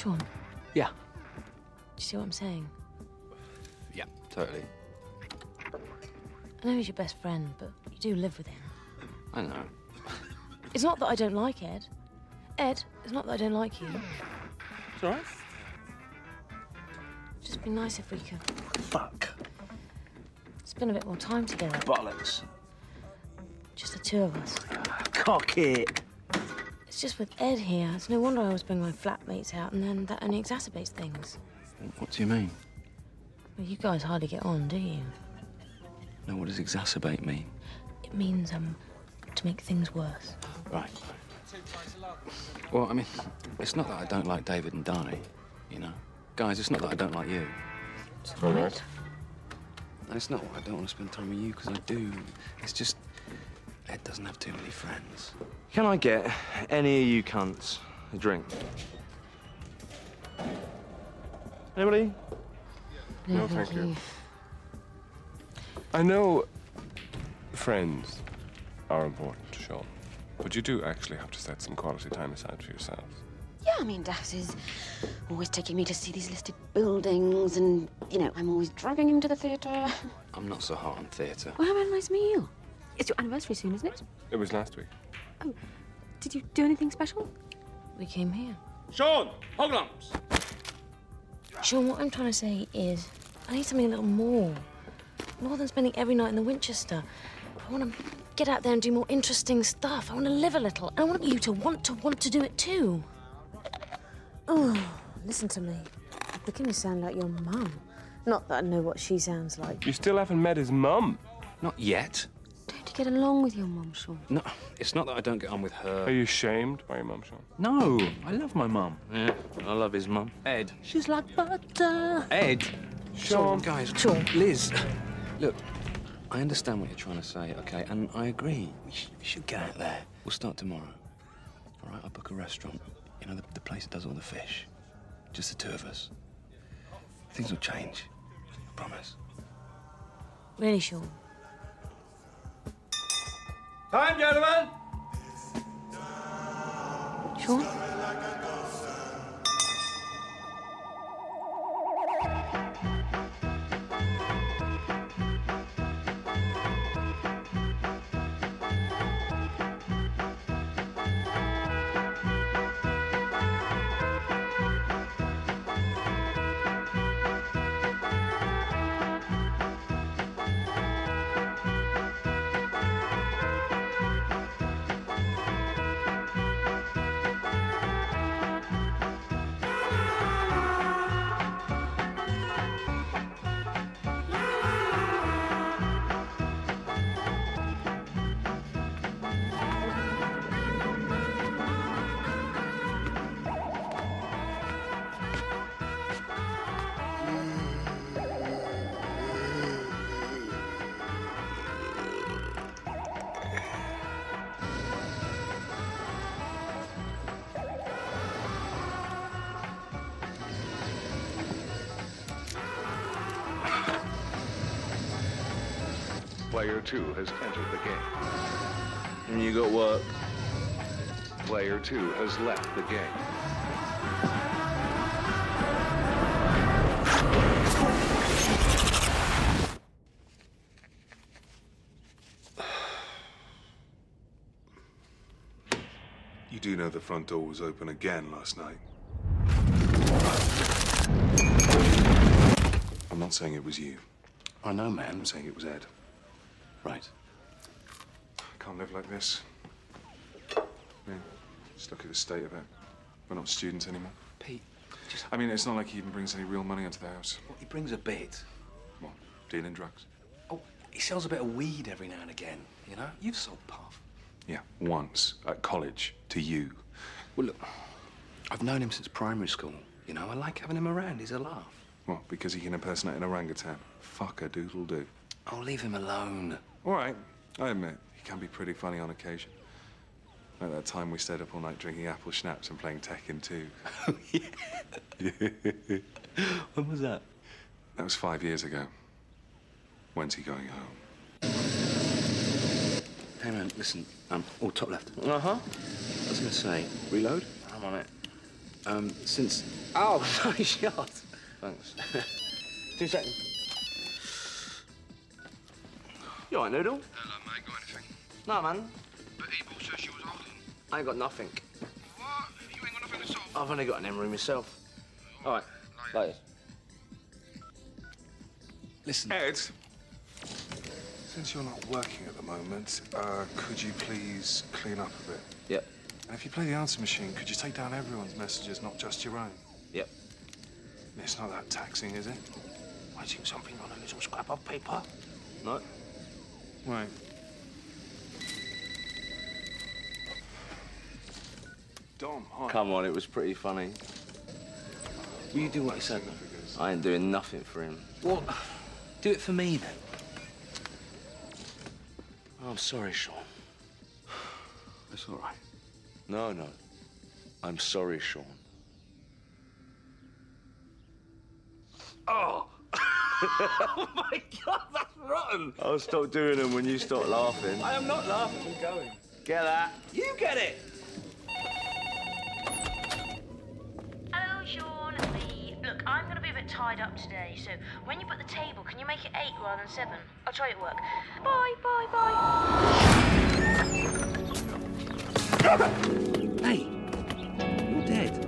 Sean, Yeah. do you see what I'm saying? Yeah, totally. I know he's your best friend, but you do live with him. I know. It's not that I don't like Ed. Ed, it's not that I don't like you. It's all right. It'd just be nice if we could Fuck. spend a bit more time together. Bollocks. Just the two of us. Cock it. It's just with Ed here. It's no wonder I always bring my flatmates out, and then that only exacerbates things. What do you mean? Well, you guys hardly get on, do you? No, what does exacerbate mean? It means, to make things worse. Right. Well, I mean, it's not that I don't like David and Di, you know? Guys, it's not that I don't like you. All right. And it's not I don't want to spend time with you, because I do. It's just Ed doesn't have too many friends. Can I get any of you cunts a drink? Anybody? No, thank you. I know friends are important, Sean, but you do actually have to set some quality time aside for yourselves. Yeah, I mean, Dax is always taking me to see these listed buildings, and, you know, I'm always dragging him to the theatre. I'm not so hot on theatre. Well, how about a nice meal? It's your anniversary soon, isn't it? It was last week. Oh, did you do anything special? We came here. Sean! Hoglumps! Sean, what I'm trying to say is, I need something a little more. More than spending every night in the Winchester. I want to get out there and do more interesting stuff. I want to live a little. And I want you to want to do it too. Oh, listen to me. You're beginning to sound like your mum. Not that I know what she sounds like. You still haven't met his mum. Not yet. Don't you get along with your mum, Sean? No, it's not that I don't get on with her. Are you ashamed by your mum, Sean? No, I love my mum. Yeah, I love his mum. Ed. She's like butter. Ed. Sean. Guys. Sean. Liz. Look, I understand what you're trying to say, okay? And I agree. We should get out there. We'll start tomorrow. All right, I'll book a restaurant. You know, the place that does all the fish. Just the two of us. Things will change. I promise. Really, Sean? Time, gentlemen! Sean? Player 2 has entered the game. And you got work. Player 2 has left the game. You do know the front door was open again last night. I'm not saying it was you. I know, man. I'm saying it was Ed. Right. I can't live like this. I mean, just look at the state of it. We're not students anymore. Pete, just... I mean, it's not like he even brings any real money into the house. Well, he brings a bit. What, dealing drugs? Oh, he sells a bit of weed every now and again, you know? You've sold puff. Yeah, once, at college, to you. Well, look, I've known him since primary school. You know, I like having him around. He's a laugh. What, because he can impersonate an orangutan? Fuck a doodle do. Oh, leave him alone. All right, I admit, he can be pretty funny on occasion. Like that time we stayed up all night drinking apple schnapps and playing Tekken 2. Oh, yeah. When was that? That was 5 years ago. When's he going home? Hey, man, listen. Top left. Uh-huh. I was going to say, reload? I'm on it. Since... Oh, sorry, shot. Thanks. 2 seconds. You all right, Noodle? Hello, mate. Got anything? No, man. But Ebel says she was holding. I ain't got nothing. What? You ain't got nothing at all? I've only got an emery myself. All right. Later. Listen. Ed, since you're not working at the moment, could you please clean up a bit? Yep. And if you play the answer machine, could you take down everyone's messages, not just your own? Yep. It's not that taxing, is it? Writing something on a little scrap of paper? No. Right. Dom, hi. Come on, it was pretty funny. Will you do what I said, then? I ain't doing nothing for him. Well, do it for me, then. Oh, I'm sorry, Sean. It's all right. No, no. I'm sorry, Sean. Oh! Oh, my God, that's rotten! I'll stop doing them when you start laughing. I am not laughing. I'm going. Get that? You get it! Hello, Sean, it's me. Look, I'm going to be a bit tied up today, so when you put the table, can you make it 8 rather than 7? I'll try it at work. Bye, bye, bye. Hey, you're dead.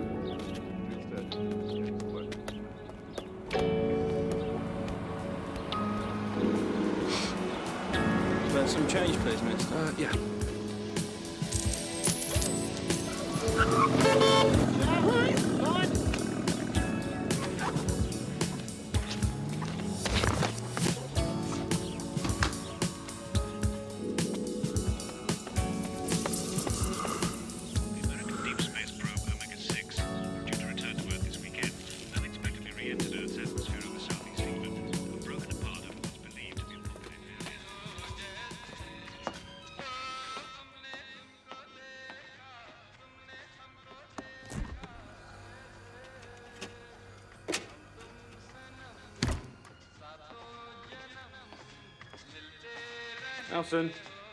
Some change, please, mister. Yeah. Deep space probe Omega-6, due to return to Earth this weekend, unexpectedly re-entered Earth's atmosphere over southeast England, and broken apart over what's believed to be a populated area. Nelson.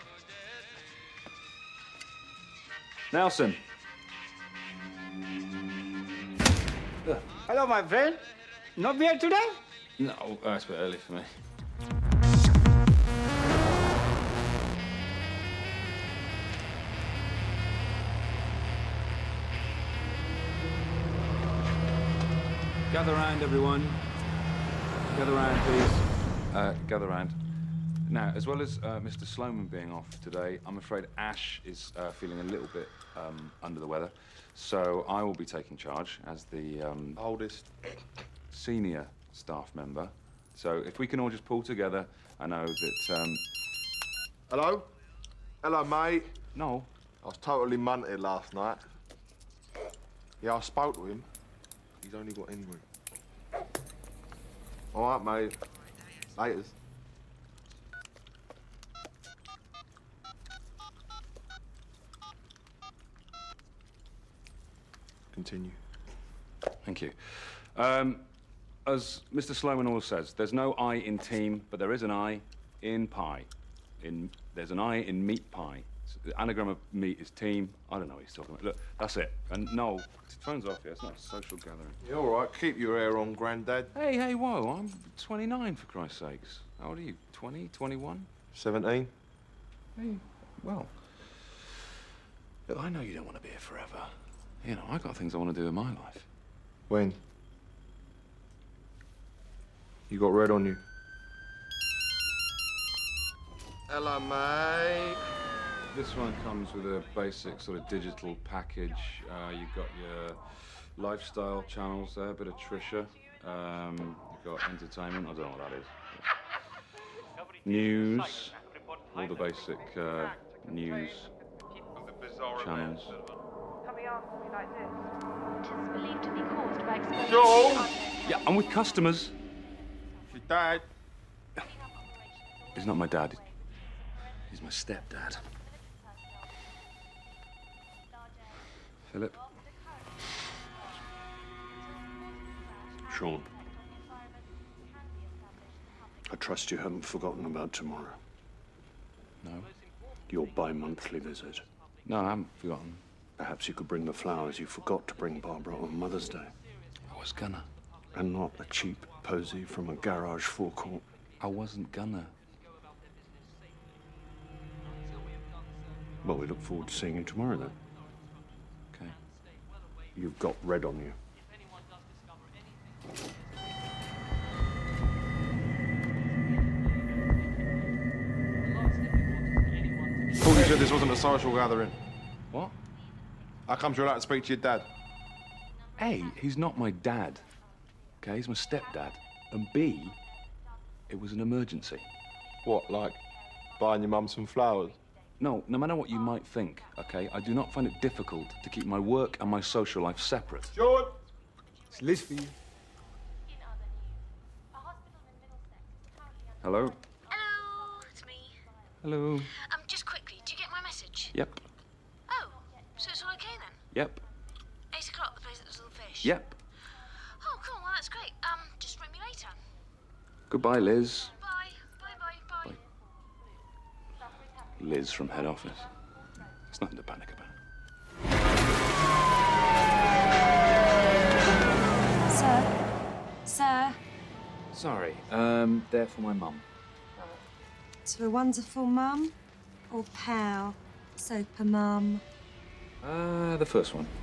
Nelson. Hello, my friend. Not beer today? No, it's a bit early for me. Gather round, everyone. Gather round, please. Gather round. Now, as well as Mr. Sloman being off today, I'm afraid Ash is feeling a little bit under the weather. So I will be taking charge as the oldest senior staff member. So if we can all just pull together, I know that... Hello? Hello, mate. No. I was totally munted last night. Yeah, I spoke to him. He's only got Henry. All right, mate. Laters. Continue. Thank you. As Mr. Sloman always says, there's no I in team, but there is an I in pie. There's an I in meat pie. So the anagram of meat is team. I don't know what he's talking about. Look, that's it. And no, phone's off here. It's not a social gathering. You're all right. Keep your hair on, Grandad. Hey, whoa. I'm 29, for Christ's sakes. How old are you? 20, 21? 17. Hey, well. Look, I know you don't want to be here forever. You know, I got things I want to do in my life. When? You got red on you. Hello, mate. This one comes with a basic sort of digital package. You've got your lifestyle channels there, a bit of Trisha. You've got entertainment, I don't know what that is. News, all the basic news channels. Believed to be caused by Joel! Yeah, I'm with customers. Your dad. He's not my dad. He's my stepdad. Philip? Sean, I trust you haven't forgotten about tomorrow. No. Your bi-monthly visit. No, I haven't forgotten. Perhaps you could bring the flowers you forgot to bring Barbara on Mother's Day. I was gonna. And not a cheap posy from a garage forecourt. I wasn't gonna. Well, we look forward to seeing you tomorrow, then. Okay. You've got red on you. Thought you said this wasn't a social gathering. What? How come you're allowed to speak to your dad? A, he's not my dad. Okay, he's my stepdad. And B, it was an emergency. What, like buying your mum some flowers? No, no matter what you might think, okay, I do not find it difficult to keep my work and my social life separate. George! It's Liz for you. Hello? Hello, it's me. Hello. Just quickly, do you get my message? Yep. Oh, so it's all okay then? Yep. 8 o'clock, the place at the Little Fish? Yep. Oh, cool, well, that's great. Just ring me later. Goodbye, Liz. Bye. Bye. Liz from head office. It's nothing to panic about. Sir? Sorry, there for my mum. To a wonderful mum or pal? Soper mum? The first one.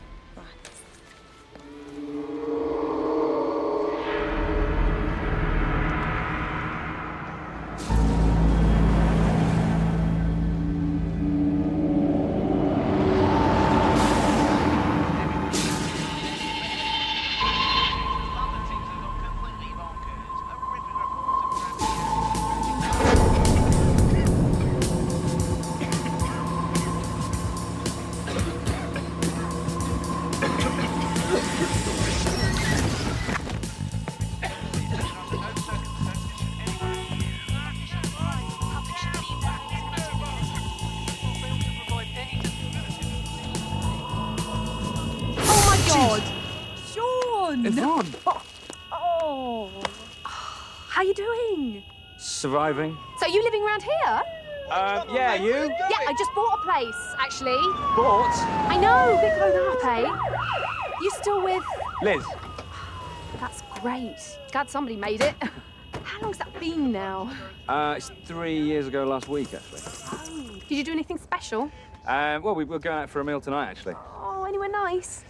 God! Sean! Yvonne! Oh! How you doing? Surviving. So you living around here? Yeah, you? Yeah, I just bought a place, actually. Bought? I know, bit going up, eh? You still with... Liz. That's great. Glad somebody made it. How long's that been now? It's 3 years ago last week, actually. Oh, did you do anything special? Well, we're going out for a meal tonight, actually. Oh, anywhere nice?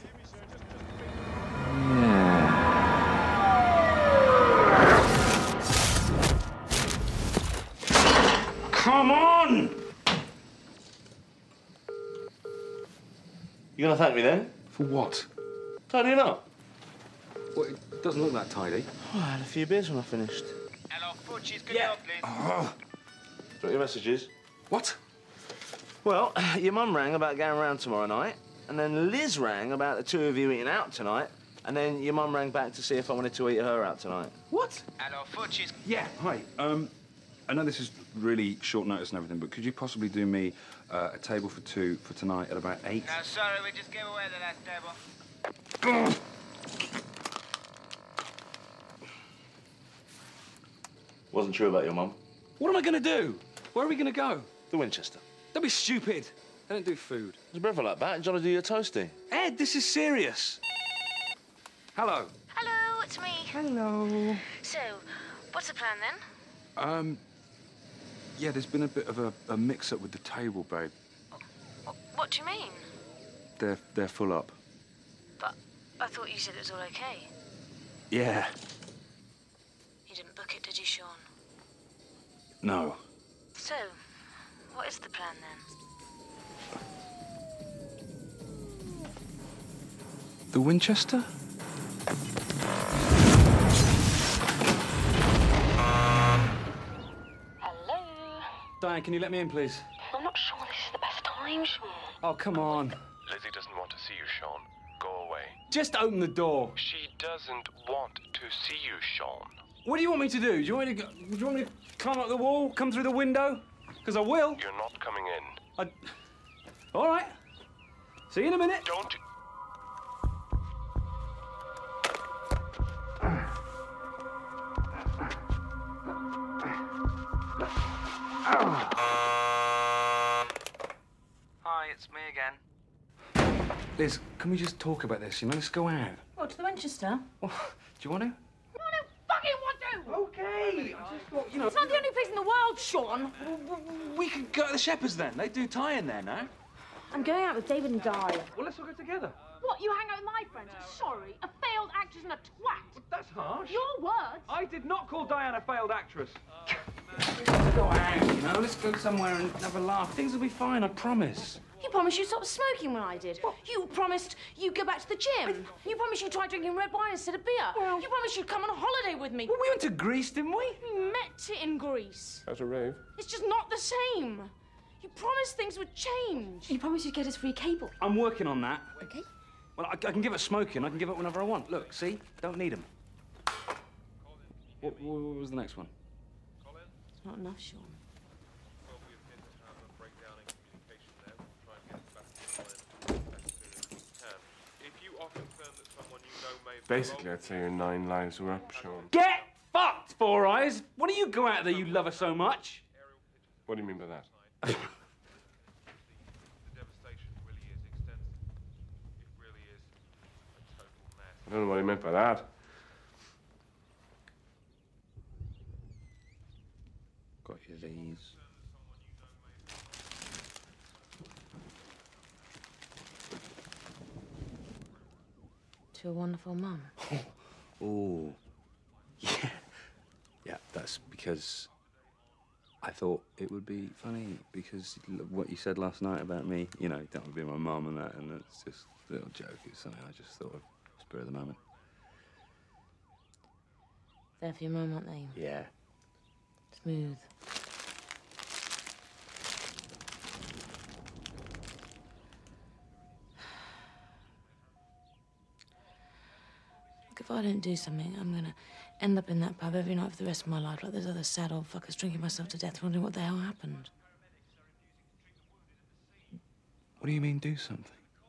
Come on! You gonna thank me then? For what? Tidying up. Well, it doesn't look that tidy. Oh, I had a few beers when I finished. Hello, Fuji's good luck, please. Oh. What your messages? What? Well, your mum rang about going round tomorrow night, and then Liz rang about the two of you eating out tonight, and then your mum rang back to see if I wanted to eat her out tonight. What? Hello, Fuji's. Yeah, hi. I know this is really short notice and everything, but could you possibly do me a table for two for tonight at about 8? No, sorry, we just gave away the last table. Wasn't true about your mum. What am I going to do? Where are we going to go? The Winchester. Don't be stupid. They don't do food. There's a brother like that. Do you want to do your toasty? Ed, this is serious. Hello. Hello, it's me. Hello. So, what's the plan then? Yeah, there's been a bit of a mix-up with the table, babe. What do you mean? They're full up. But I thought you said it was all okay. Yeah. You didn't book it, did you, Sean? No. So, what is the plan then? The Winchester? Hello? Diane, can you let me in, please? I'm not sure this is the best time, Sean. Oh, come on. Lizzie doesn't want to see you, Sean. Go away. Just open the door. She doesn't want to see you, Sean. What do you want me to do? Do you want me to climb up the wall, come through the window? Because I will. You're not coming in. All right. See you in a minute. Don't... Hi, it's me again. Liz, can we just talk about this, you know? Let's go out. What, to the Winchester? Do you want to? No, I don't fucking want to! Okay, I just thought, you know... It's not the only place in the world, Sean. We can go to the Shepherds then. They do tie-in there now. I'm going out with David and Di. Well, let's all go together. What, you hang out with my friends? I'm sorry, a failed actress and a twat. That's harsh. Your words. I did not call Diane a failed actress. Let's go out, you know? Let's go somewhere and have a laugh. Things will be fine, I promise. You promised you'd stop smoking when I did. What? You promised you'd go back to the gym. You promised you'd try drinking red wine instead of beer. Well, you promised you'd come on a holiday with me. Well, we went to Greece, didn't we? We met in Greece. At a rave? It's just not the same. You promised things would change. You promised you'd get us free cable. I'm working on that. Okay. Well, I can give up smoking. I can give up whenever I want. Look, see? Don't need them. What was the next one? It's not enough, Sean. Basically, I'd say your 9 lives were up, Sean. Get fucked, Four Eyes! Why do you go out there, you love her so much? What do you mean by that? I don't know what he meant by that. Got you these. To a wonderful mum. Oh, yeah. Yeah, that's because I thought it would be funny because what you said last night about me, you know, that would be my mum and that, and it's just a little joke. It's something I just thought of, spur of the moment. They're for your mum, aren't they? Yeah. Smooth. Look, if I don't do something, I'm gonna end up in that pub every night for the rest of my life, like those other sad old fuckers, drinking myself to death, wondering what the hell happened. What do you mean, do something?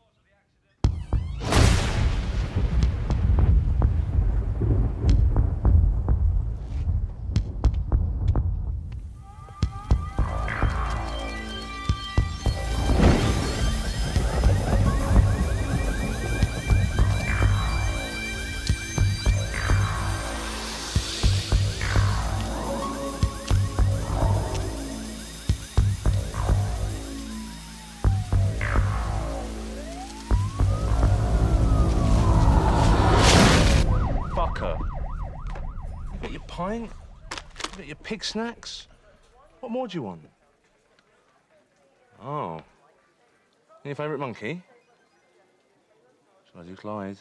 Pint? You got your pig snacks? What more do you want? Oh. Your favourite monkey? Shall I do Clyde?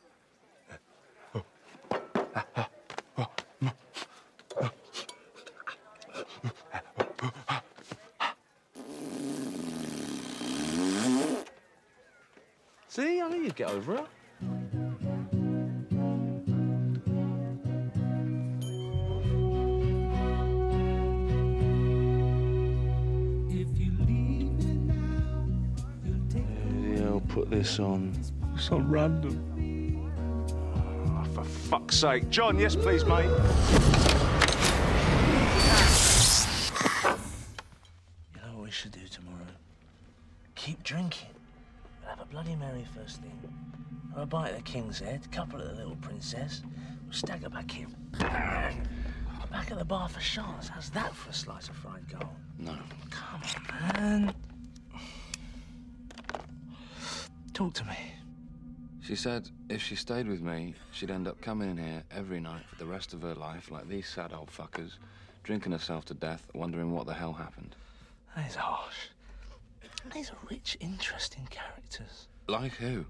See, I knew you'd get over it. Put this on. It's on random. Oh, for fuck's sake. John, yes, please, mate. You know what we should do tomorrow? Keep drinking. We'll have a Bloody Mary first thing. Have a bite of the King's Head, a couple of the Little Princess. We'll stagger back in. Back at the bar for shots. How's that for a slice of fried gold? No. Come on, man. Talk to me. She said if she stayed with me, she'd end up coming in here every night for the rest of her life, like these sad old fuckers, drinking herself to death, wondering what the hell happened. That is harsh. These are rich, interesting characters. Like who?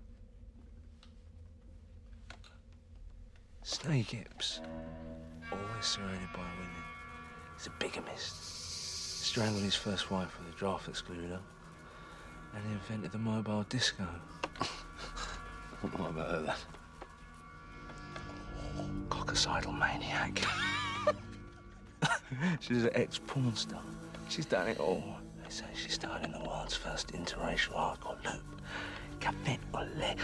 Sney Gibbs. Always surrounded by women. He's a bigamist. Strangled his first wife with a draft excluder. And he invented the mobile disco. What about her, then? Coccicidal maniac. She's an ex-porn star. She's done it all. They say she started in the world's first interracial hardcore loop. Café Olé.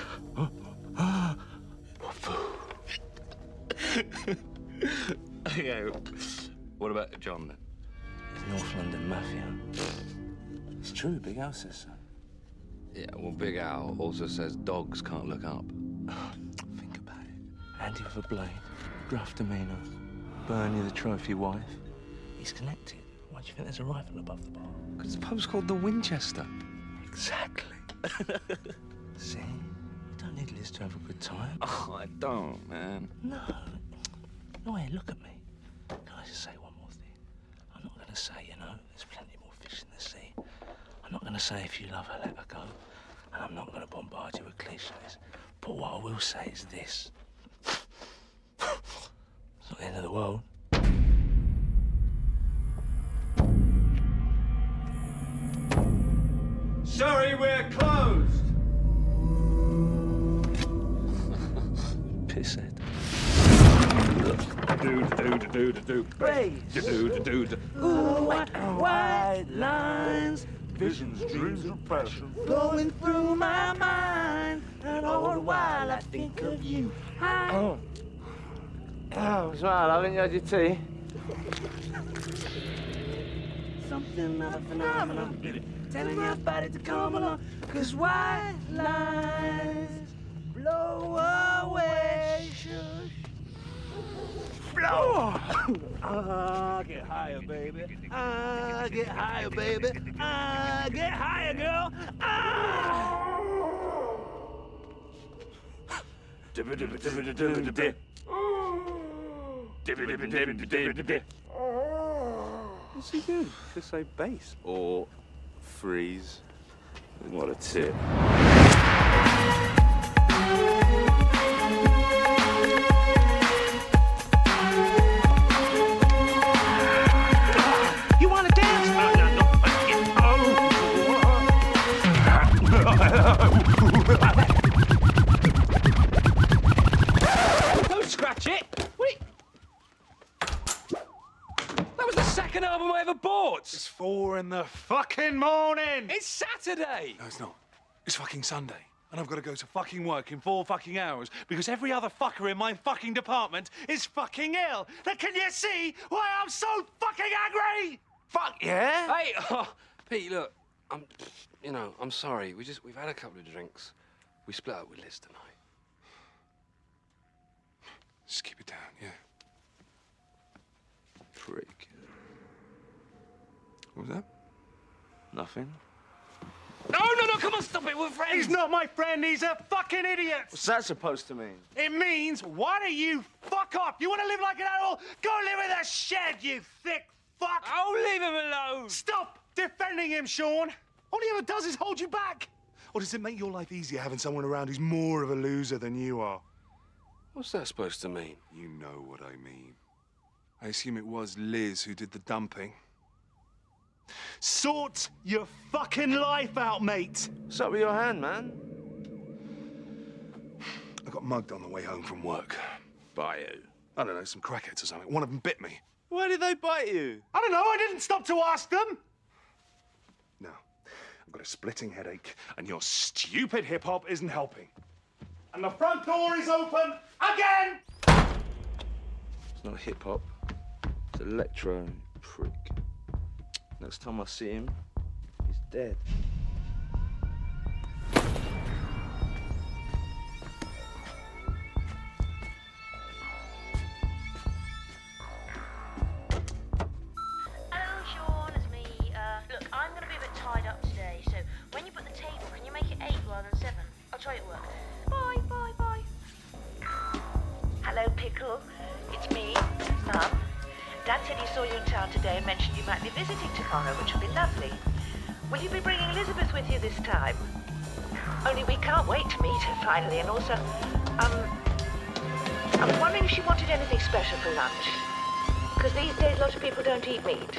Okay, what about John, then? He's North London Mafia. It's true, Big Al says so. Yeah, well, Big Al also says dogs can't look up. Think about it. Andy with a blade, gruff demeanour, Bernie the trophy wife. He's connected. Why do you think there's a rifle above the bar? Because the pub's called the Winchester. Exactly. See? You don't need Liz to have a good time. Oh, I don't, man. No. No, hey, look at me. Can I just say one more thing? I'm not going to say, you know, there's plenty more fish in the sea. I'm not going to say if you love her, let her go. And I'm not going to bombard you with cliches. But what I will say is this. It's not the end of the world. Sorry, we're closed. Pisshead. Do. Praise. Ooh, white lines. Visions, dreams, and passion flowing through my mind. And all the while I think of you. Oh, smile, haven't you had your tea? Something of a phenomenon. Telling your body to come along. 'Cause white lines blow away. Shush. Blow! Get higher, baby. Get higher, baby. Get higher, girl. What's he do? Should say bass or freeze. What a tip. You want to dance? Don't scratch it. Wait. That was the second album I ever bought. It's 4 in the fucking morning! It's Saturday. No, it's not. It's fucking Sunday. And I've got to go to fucking work in 4 fucking hours because every other fucker in my fucking department is fucking ill. Now, can you see why I'm so fucking angry? Fuck yeah. Hey, Pete, look, I'm sorry. We've had a couple of drinks. We split up with Liz tonight. Just keep it down, yeah. Prick. What was that? Nothing. No, come on, stop it, we're friends. He's not my friend, he's a fucking idiot. What's that supposed to mean? It means, why don't you fuck off? You want to live like an animal? Go live in a shed, you thick fuck. Oh, leave him alone. Stop defending him, Sean. All he ever does is hold you back. Or does it make your life easier having someone around who's more of a loser than you are? What's that supposed to mean? You know what I mean. I assume it was Liz who did the dumping. Sort your fucking life out, mate. What's up with your hand, man? I got mugged on the way home from work. By who? I don't know, some crackheads or something. One of them bit me. Why did they bite you? I don't know, I didn't stop to ask them. Now, I've got a splitting headache, and your stupid hip-hop isn't helping. And the front door is open again! It's not hip-hop. It's electro, prick. Next time I see him, he's dead. Hello, Sean, it's me. Look, I'm going to be a bit tied up today, so when you put the table, can you make it 8 rather than 7? I'll try it at work. Bye. Hello, Pickle. It's me, Mum. Dad said he saw you in town today and mentioned you might be visiting tomorrow, which would be lovely. Will you be bringing Elizabeth with you this time? Only we can't wait to meet her finally, and also, I'm wondering if she wanted anything special for lunch. Because these days, lots of people don't eat meat.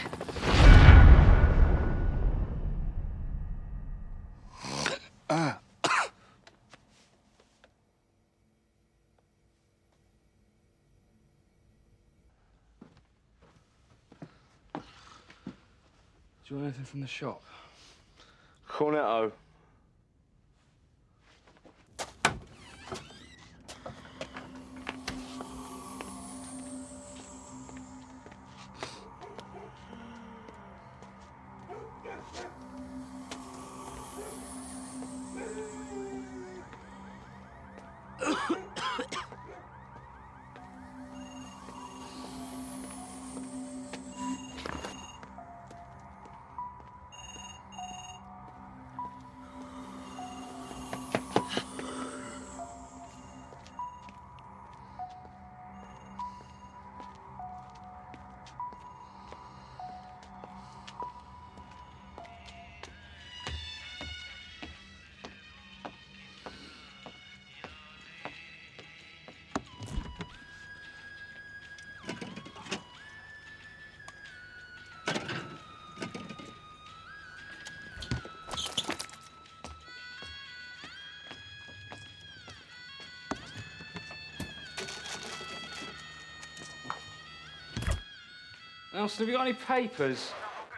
Do you want anything from the shop? Cornetto. Nelson, have you got any papers?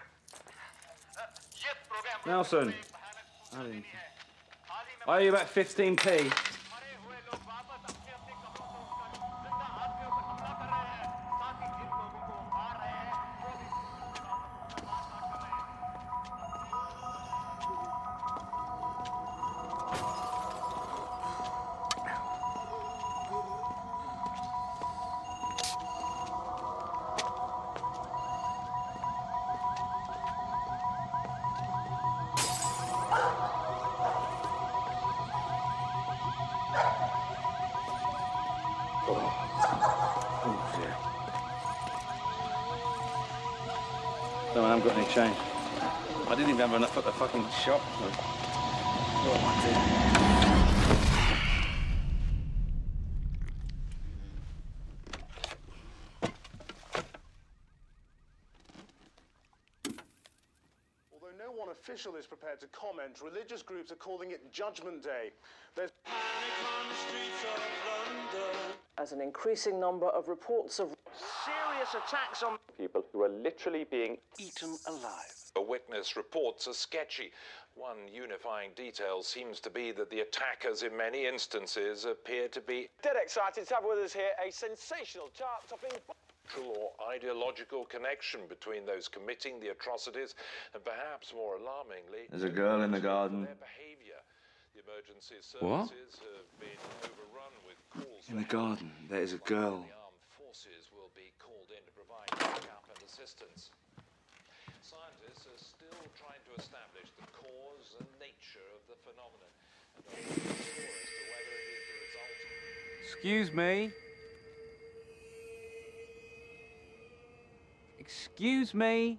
Nelson. I owe you about 15p. No, I haven't got any change. I didn't even have enough at the fucking shop. Although no one official is prepared to comment, religious groups are calling it Judgment Day. There's as an increasing number of reports of serious attacks on people who are literally being eaten alive. The witness reports are sketchy. One unifying detail seems to be that the attackers in many instances appear to be dead excited to have with us here a sensational chart-topping or ideological connection between those committing the atrocities and perhaps more alarmingly There's a girl in the garden. their behavior. The emergency What? services have been overrun with calls In the garden, there is a girl. the armed forces will be called in to provide backup and assistance. Scientists are still trying to establish the cause and nature of the phenomenon and are unsure as to whether it is the result of... Excuse me. Excuse me.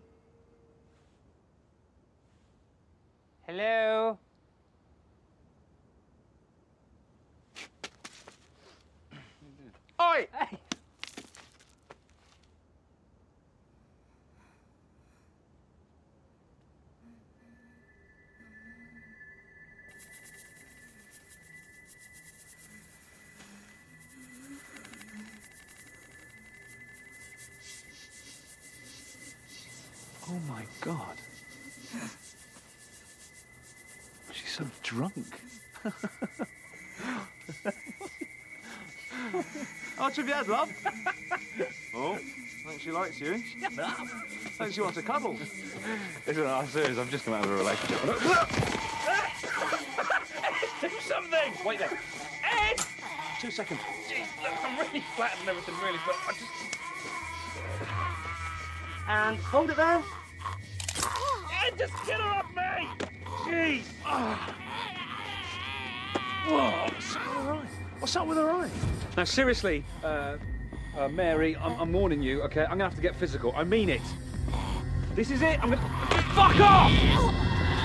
Hello? Oi! Hey. Oh my God. She's so drunk. Oh, Trivia's love. Oh, I think she likes you. Shut up. I think she wants a cuddle. Listen, I'm serious. I've just come out of a relationship. Do something! Wait there. Ed! 2 seconds. Jeez, look, I'm really flat and everything, really, but I just... And hold it there. Ed, just get her off me! Jeez! Oh. Whoa, what's up with her eye? What's up with her eye? Now, seriously, Mary, I'm warning you, okay? I'm gonna have to get physical. I mean it. This is it. I'm gonna... Fuck off!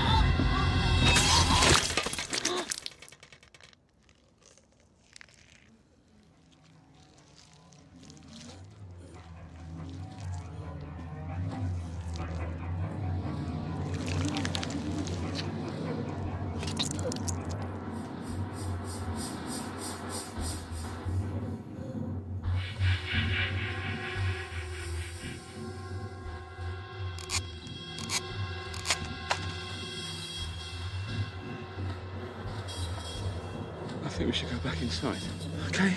I think we should go back inside. Okay.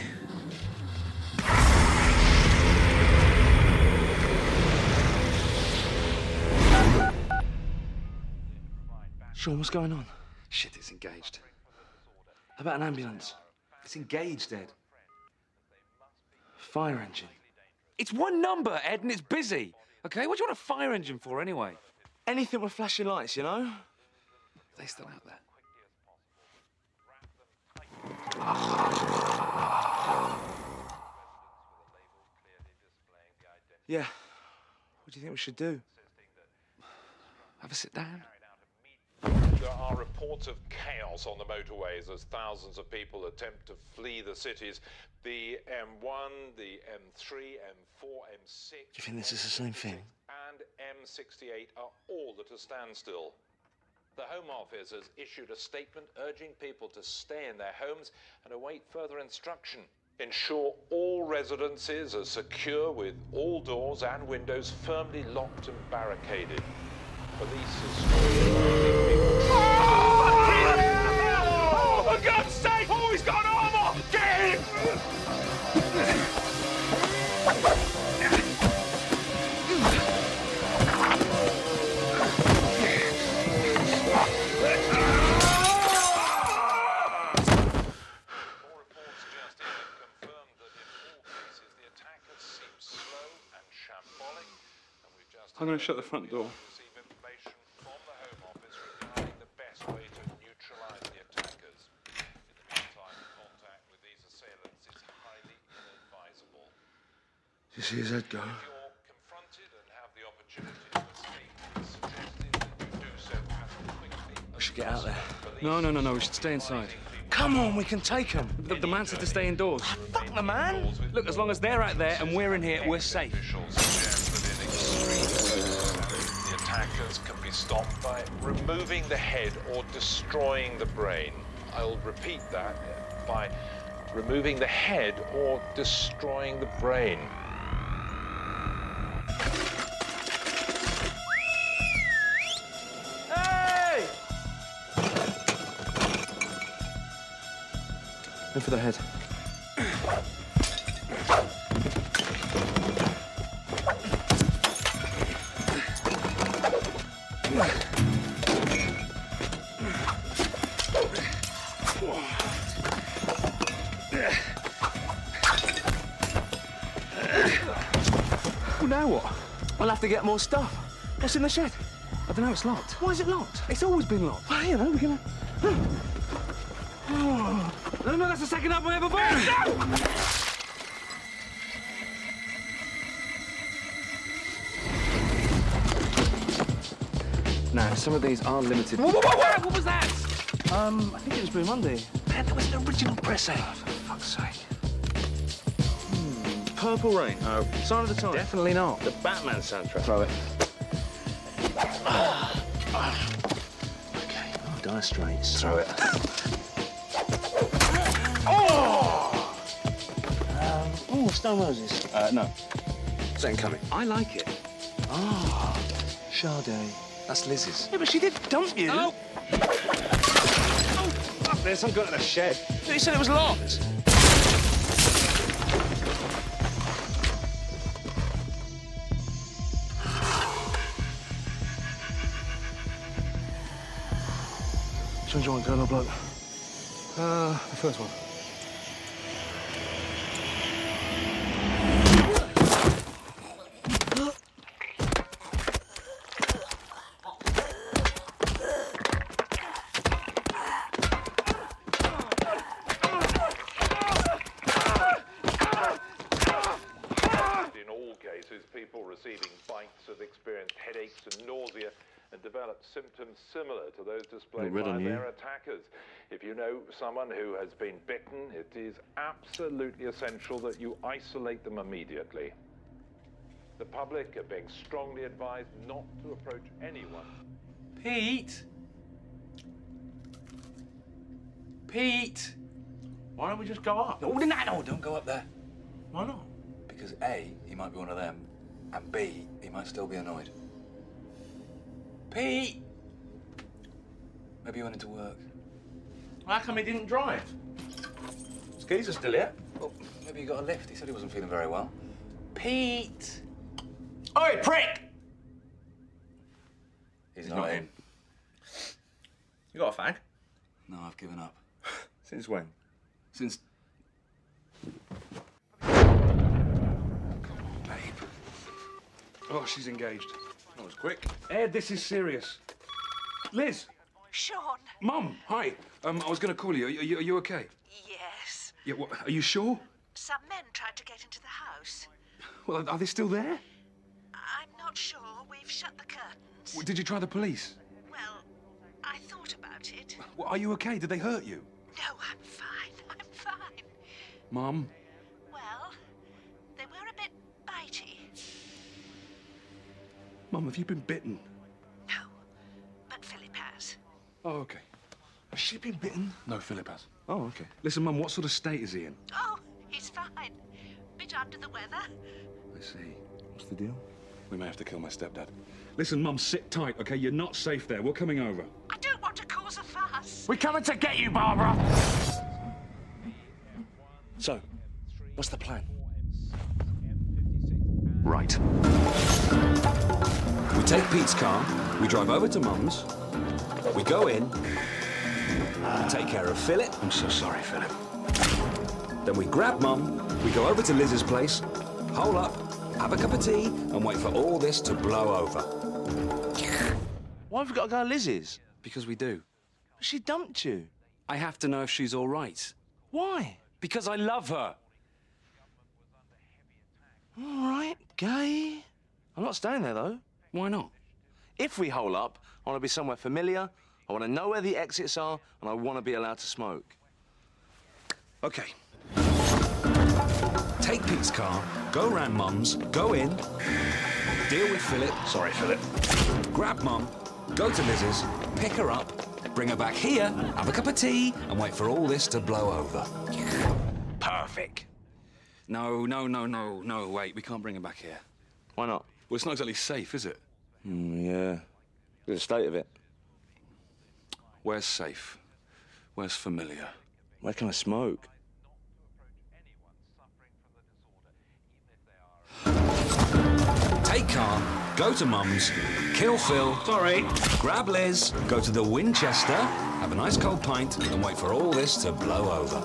Sean, what's going on? Shit, it's engaged. How about an ambulance? It's engaged, Ed. Fire engine. It's one number, Ed, and it's busy. Okay, what do you want a fire engine for, anyway? Anything with flashing lights, you know? Are they still out there? Yeah. What do you think we should do? Have a sit down? There are reports of chaos on the motorways as thousands of people attempt to flee the cities. The M1, the M3, M4, M6... Do you think this is the same thing? ...and M68 are all at a standstill. The Home Office has issued a statement urging people to stay in their homes and await further instruction. Ensure all residences are secure with all doors and windows firmly locked and barricaded. Police are Oh, for God's sake! Oh, he's got armor! Get him! I'm going to shut the front door. You see his head go? We should get out there. No, we should stay inside. Come on, we can take him. The man said to stay indoors. Fuck the man! Look, as long as they're out there and we're in here, we're safe. The attackers can be stopped by removing the head or destroying the brain. I'll repeat that, by removing the head or destroying the brain. Hey! In for the head. Well, now what? I'll have to get more stuff. What's in the shed? I don't know, it's locked. Why is it locked? It's always been locked. Well, you know, we're gonna... No, that's the second up I ever bought. No! Now, some of these are limited. Whoa! What was that? I think it was Blue Monday. Man, that was an original pressing. Oh, for fuck's sake. Purple Rain. No. Sign of the Times. Definitely not. The Batman soundtrack. Throw it. Okay. Oh, Dire Straits. Throw it. Oh, Stone Roses. No. Second Coming. I like it. Ah, Sade. That's Liz's. Yeah, but she did dump you. Oh! Oh, fuck, there's some guy in the shed. You said it was locked. Which one do you want, girl or bloke? The first one. In all cases, people receiving bites have experienced headaches and nausea and developed symptoms similar to those displayed by their attackers. If you know someone who has been bitten, it is absolutely essential that you isolate them immediately. The public are being strongly advised not to approach anyone. Pete? Pete? Why don't we just go up? No, don't go up there. Why not? Because A, he might be one of them, and B, he might still be annoyed. Pete! Maybe he went into work. How come he didn't drive? Skis are still here. Well, maybe he got a lift. He said he wasn't feeling very well. Pete! Oi, prick! He's not in. You got a fag? No, I've given up. Since when? Since... Oh, she's engaged. That was quick. Ed, this is serious. Liz! Sean. Mum, hi. I was going to call you. Are you okay? Yes. Yeah, what, are you sure? Some men tried to get into the house. Well, are they still there? I'm not sure. We've shut the curtains. Well, did you try the police? Well, I thought about it. Well, are you okay? Did they hurt you? No, I'm fine. I'm fine. Mum? Well, they were a bit bitey. Mum, have you been bitten? No, but Philip has. Oh, okay. Has she been bitten? No, Philip has. Oh, okay. Listen, Mum, what sort of state is he in? Oh, He's fine. Bit under the weather. I see. What's the deal? We may have to kill my stepdad. Listen, Mum, sit tight, okay? You're not safe there. We're coming over. I don't want to cause a fuss. We're coming to get you, Barbara! So, what's the plan? Right. We take Pete's car, we drive over to Mum's, we go in, take care of Philip. I'm so sorry, Philip. Then we grab Mum, we go over to Liz's place, hole up, have a cup of tea, and wait for all this to blow over. Why have we got to go to Liz's? Because we do. She dumped you. I have to know if she's all right. Why? Because I love her. All right, gay. I'm not staying there, though. Why not? If we hole up, I want to be somewhere familiar, I want to know where the exits are, and I want to be allowed to smoke. Okay. Take Pete's car, go round Mum's, go in, deal with Philip. Sorry, Philip. Grab Mum, go to Liz's, pick her up, bring her back here, have a cup of tea, and wait for all this to blow over. Perfect. No, wait, we can't bring her back here. Why not? Well, it's not exactly safe, is it? Yeah. Look at the state of it. Where's safe? Where's familiar? Where can I smoke? Take car, go to Mum's, kill Phil. Sorry. Grab Liz, go to the Winchester, have a nice cold pint, and wait for all this to blow over.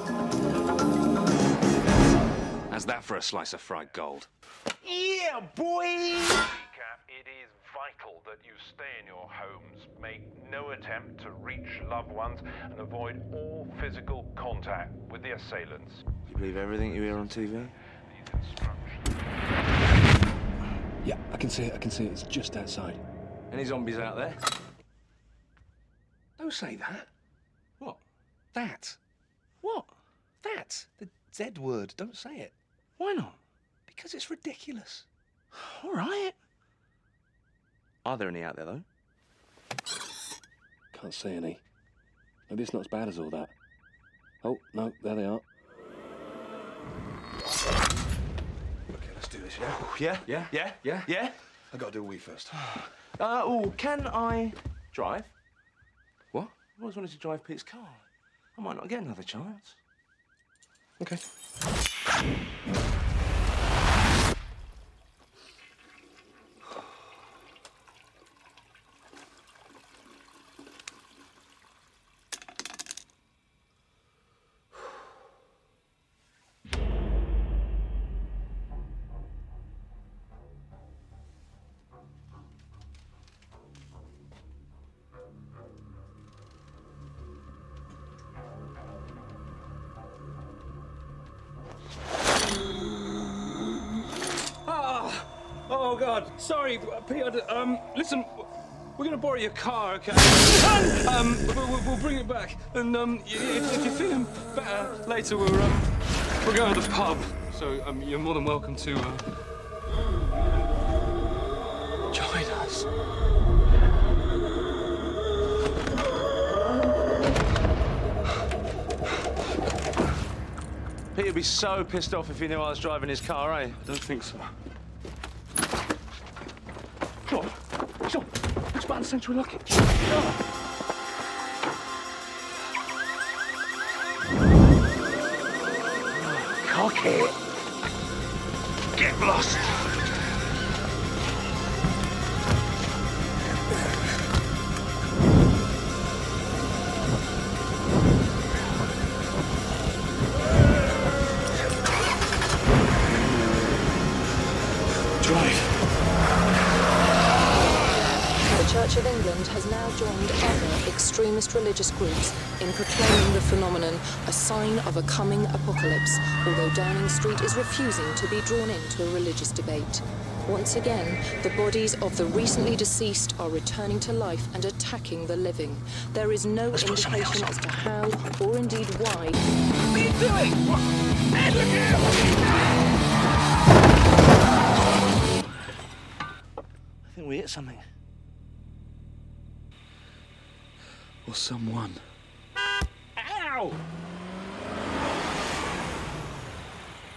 How's that for a slice of fried gold? Yeah, boy! Recap, it is vital that you stay in your homes, make no attempt to reach loved ones, and avoid all physical contact with the assailants. You believe everything you hear on TV? These instructions. Yeah, I can see it. It's just outside. Any zombies out there? Don't say that. What? That? What? That? The Z word. Don't say it. Why not? Because it's ridiculous. All right. Are there any out there, though? Can't see any. Maybe it's not as bad as all that. Oh, no, there they are. Okay, let's do this, yeah? Yeah? I gotta do a wee first. Can I drive? What? I always wanted to drive Pete's car. I might not get another chance. Okay. Oh, God. Sorry, Peter. Listen, we're going to borrow your car, okay? We'll bring it back. And if you're feeling better later, we're going to the pub. So you're more than welcome to join us. Pete'd be so pissed off if he knew I was driving his car, eh? I don't think so. Sure. Which button central lock it? Cock it. Get lost. The Church of England has now joined other extremist religious groups in proclaiming the phenomenon a sign of a coming apocalypse, although Downing Street is refusing to be drawn into a religious debate. Once again, the bodies of the recently deceased are returning to life and attacking the living. There is no indication as to how, or indeed why. What are you doing? What? Hey, look here! I think we hit something. Or someone. Ow!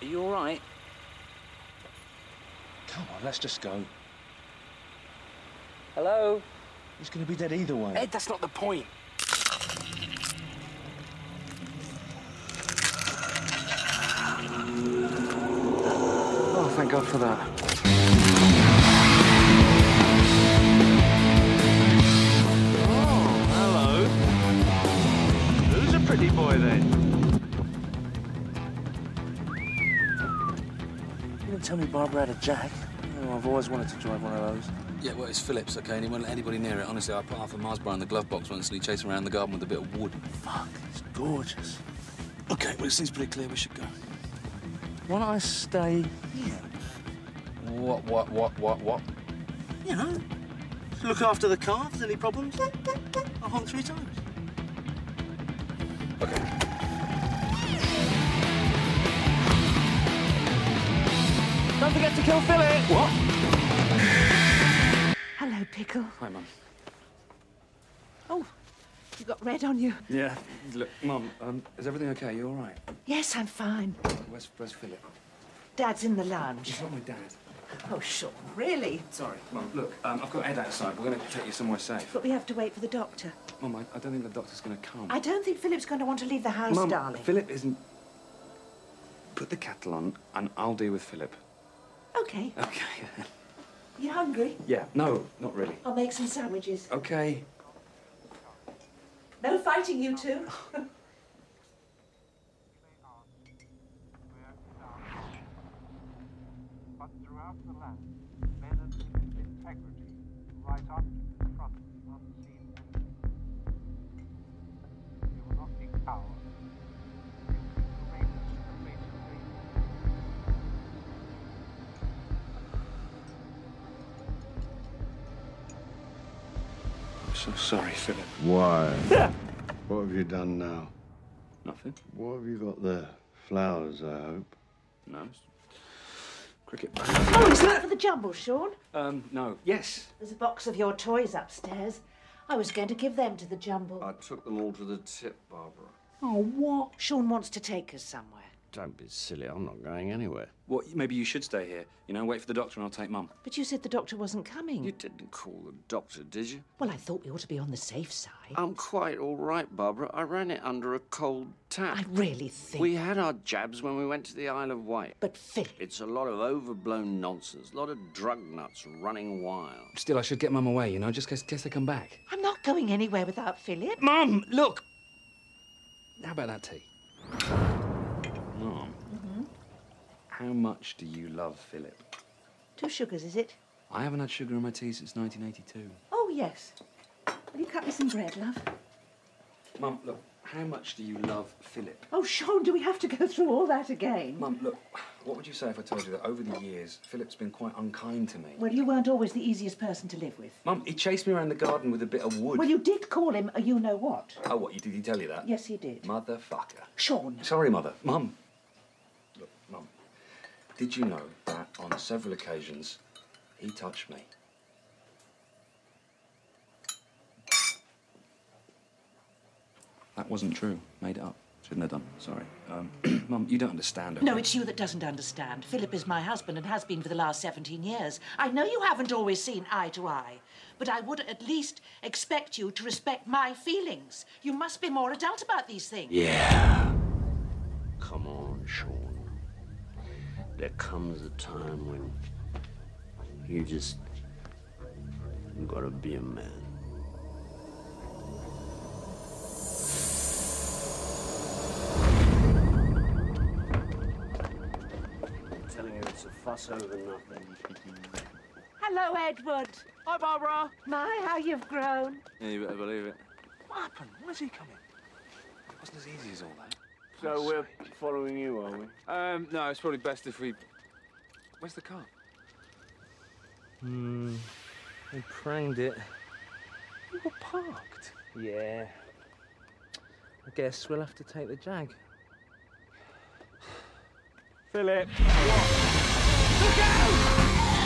you all right? Come on, let's just go. Hello? He's going to be dead either way. Ed, that's not the point. Oh, thank God for that. Hello. Who's a pretty boy then? You didn't tell me Barbara had a Jag. Oh, I've always wanted to drive one of those. Yeah, well, it's Philip's, okay, and he won't let anybody near it. Honestly, I put half a Mars bar in the glove box once and he chased around the garden with a bit of wood. Fuck, it's gorgeous. Okay, well, it seems pretty clear we should go. Why don't I stay here? What? You know, look after the car. If there's any problems, I'll honk 3 times. Okay. Don't forget to kill Philip! What? Hello, Pickle. Hi, Mum. Oh, you got red on you. Yeah. Look, Mum, is everything okay? You all right? Yes, I'm fine. Where's Philip? Dad's in the lounge. He's not my dad. Oh, Sean, really? Sorry, Mum, look, I've got Ed outside. We're going to take you somewhere safe. But we have to wait for the doctor. Mum, I don't think the doctor's going to come. I don't think Philip's going to want to leave the house, Mum, darling. Philip isn't... Put the kettle on and I'll deal with Philip. Okay. Okay. You hungry? Yeah, no, not really. I'll make some sandwiches. Okay. No fighting, you two. But throughout the land, men and women of integrity rise up to confront the unseen enemy. They will not be cowards. They will be courageous to face danger. I'm so sorry, Philip. Why? What have you done now? Nothing. What have you got there? Flowers, I hope. No. It's cricket. Oh, is that for the jumble, Sean? No. Yes. There's a box of your toys upstairs. I was going to give them to the jumble. I took them all to the tip, Barbara. Oh, what? Sean wants to take us somewhere. Don't be silly. I'm not going anywhere. Well, maybe you should stay here. You know, wait for the doctor and I'll take Mum. But you said the doctor wasn't coming. You didn't call the doctor, did you? Well, I thought we ought to be on the safe side. I'm quite all right, Barbara. I ran it under a cold tap. I really think... We had our jabs when we went to the Isle of Wight. But Philip... It's a lot of overblown nonsense. A lot of drug nuts running wild. Still, I should get Mum away, you know, just in case they come back. I'm not going anywhere without Philip. Mum, look! How about that tea? Mum, how much do you love Philip? 2 sugars, is it? I haven't had sugar in my tea since 1982. Oh, yes. Will you cut me some bread, love? Mum, look, how much do you love Philip? Oh, Sean, do we have to go through all that again? Mum, look, what would you say if I told you that over the years, Philip's been quite unkind to me? Well, you weren't always the easiest person to live with. Mum, he chased me around the garden with a bit of wood. Well, you did call him a you-know-what. Oh, what, did he tell you that? Yes, he did. Motherfucker. Sean. Sorry, Mother. Mum. Look, Mum, did you know that on several occasions he touched me? That wasn't true. Made it up. Shouldn't have done. Sorry. Mum, you don't understand. Okay? No, it's you that doesn't understand. Philip is my husband and has been for the last 17 years. I know you haven't always seen eye to eye, but I would at least expect you to respect my feelings. You must be more adult about these things. Yeah. Come on, Sean. There comes a time when you just gotta be a man. I'm telling you, it's a fuss over nothing. Hello, Edward. Hi, Barbara. My, how you've grown. Yeah, you better believe it. What happened? Where's he coming? It wasn't as easy as all that. So we're following you, are we? No, it's probably best if we... Where's the car? They pranged it. You were parked. Yeah. I guess we'll have to take the Jag. Philip. Look out!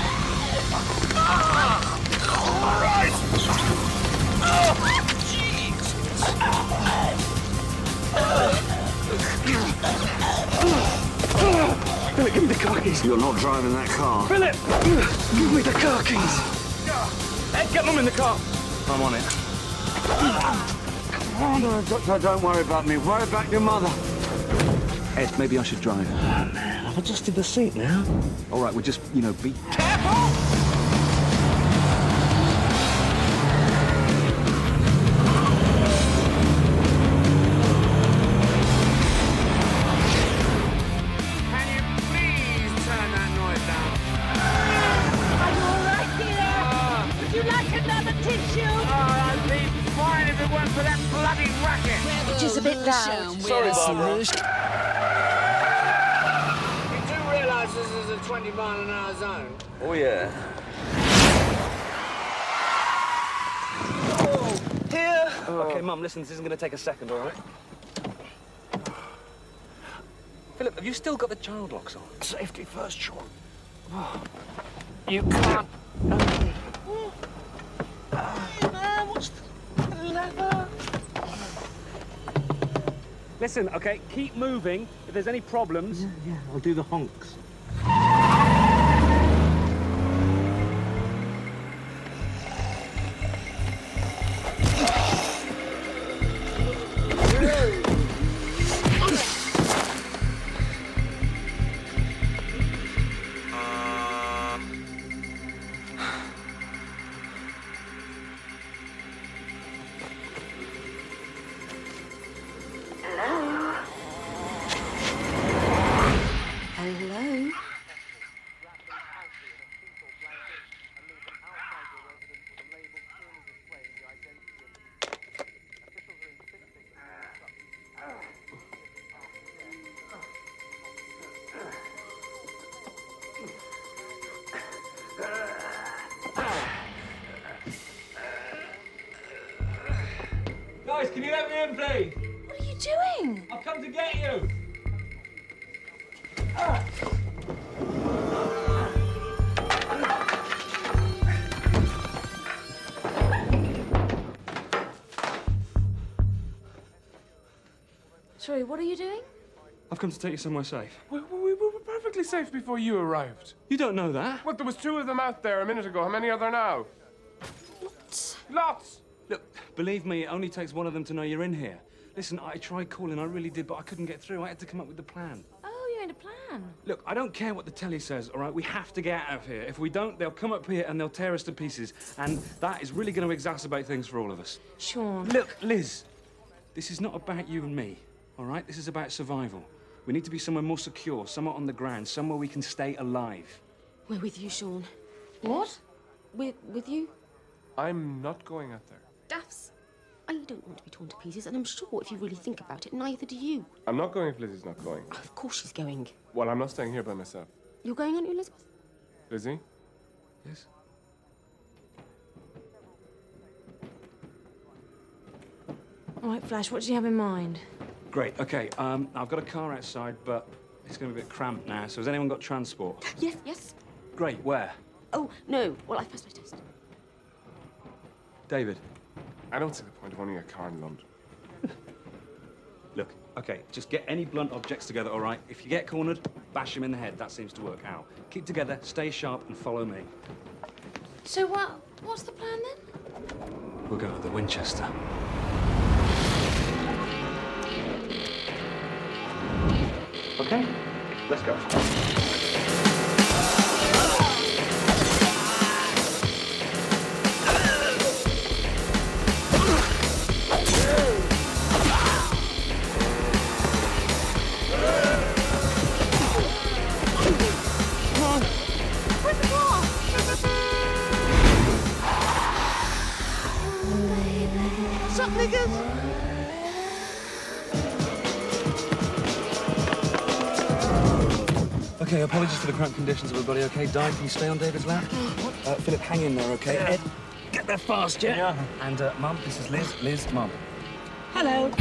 All right! the car keys. You're not driving that car. Philip! Give me the car keys. Ed, get them in the car. I'm on it. Come on. Don't worry about me. Worry about your mother. Ed, maybe I should drive. Oh, man, I've adjusted the seat now. All right, we'll just, be careful! Just a bit loud. Sorry, Barbara. You do realise this is a 20-mile-an-hour zone? Oh, yeah. Oh, here! Okay, Mum, listen, this isn't going to take a second, all right? Philip, have you still got the child locks on? Safety first, Sean. You can't. Hey, man, what's the leather? Listen, okay, keep moving. If there's any problems... Yeah, I'll do the honks. Hello? Guys, can you let me in, please? What are you doing? I've come to get you. Sorry, what are you doing? I've come to take you somewhere safe. We were perfectly safe before you arrived. You don't know that? Well, there was 2 of them out there a minute ago. How many are there now? Lots! Look, believe me, it only takes one of them to know you're in here. Listen, I tried calling, I really did, but I couldn't get through. I had to come up with the plan. Oh, you made a plan. Look, I don't care what the telly says, all right? We have to get out of here. If we don't, they'll come up here and they'll tear us to pieces. And that is really going to exacerbate things for all of us. Sean. Look, Liz, this is not about you and me, all right? This is about survival. We need to be somewhere more secure, somewhere on the ground, somewhere we can stay alive. We're with you, Sean. What? We're with you? I'm not going out there. Daffs, I don't want to be torn to pieces, and I'm sure if you really think about it, neither do you. I'm not going if Lizzie's not going. Of course she's going. Well, I'm not staying here by myself. You're going, aren't you, Elizabeth? Lizzie? Yes? All right, Flash, what do you have in mind? Great, okay. I've got a car outside, but it's going to be a bit cramped now. So has anyone got transport? Yes. Great, where? Oh, no. Well, I've passed my test. David? I don't see the point of owning a car in London. Look, okay, just get any blunt objects together, all right? If you get cornered, bash them in the head. That seems to work out. Keep together, stay sharp, and follow me. So what's the plan then? We'll go to the Winchester. Okay, let's go. What's up, niggas? Okay, apologies for the cramped conditions, everybody, okay? Di, can you stay on David's lap? Philip, hang in there, okay? Ed, get there fast, yeah? Yeah. And, Mum, this is Liz. Liz, Mum. Hello.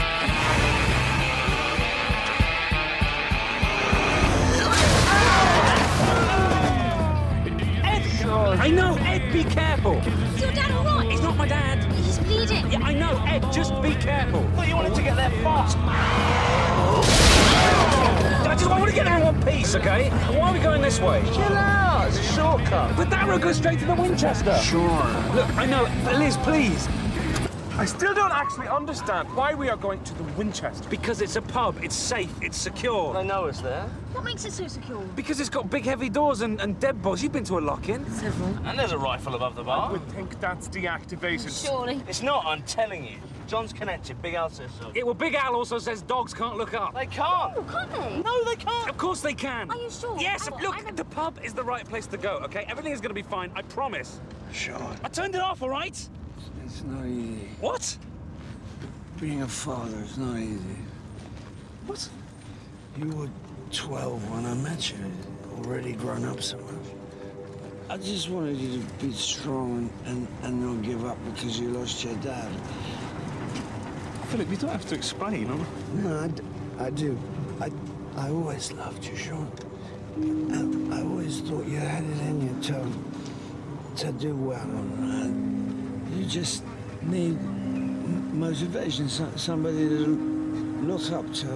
I know, Ed, be careful. Is your dad all right? He's not my dad. He's bleeding. Yeah, I know, Ed, just be careful. I thought you wanted to get there fast. I just I want to get there in one piece, okay? Why are we going this way? Chill out. It's a shortcut. But that road goes straight to the Winchester. Sure. Look, I know, but Liz, please. I still don't actually understand why we are going to the Winchester. Because it's a pub, it's safe, it's secure. They know us there. What makes it so secure? Because it's got big heavy doors and dead balls. You've been to a lock-in. Several. And there's a rifle above the bar. I would think that's deactivated. Surely. It's not, I'm telling you. John's connected. Big Al says so. Yeah, well, Big Al also says dogs can't look up. They can't. Oh, can't they? No, they can't. Of course they can. Are you sure? Yes, look, the pub is the right place to go, okay? Everything is going to be fine, I promise. Sean. I turned it off, all right? It's not easy. What? Being a father is not easy. What? You were 12 when I met you, already grown up so much. I just wanted you to be strong and not give up because you lost your dad. Philip, you don't have to explain, huh? No, I do. I always loved you, Sean. And I always thought you had it in you to do well. And you just need motivation, somebody to look up to.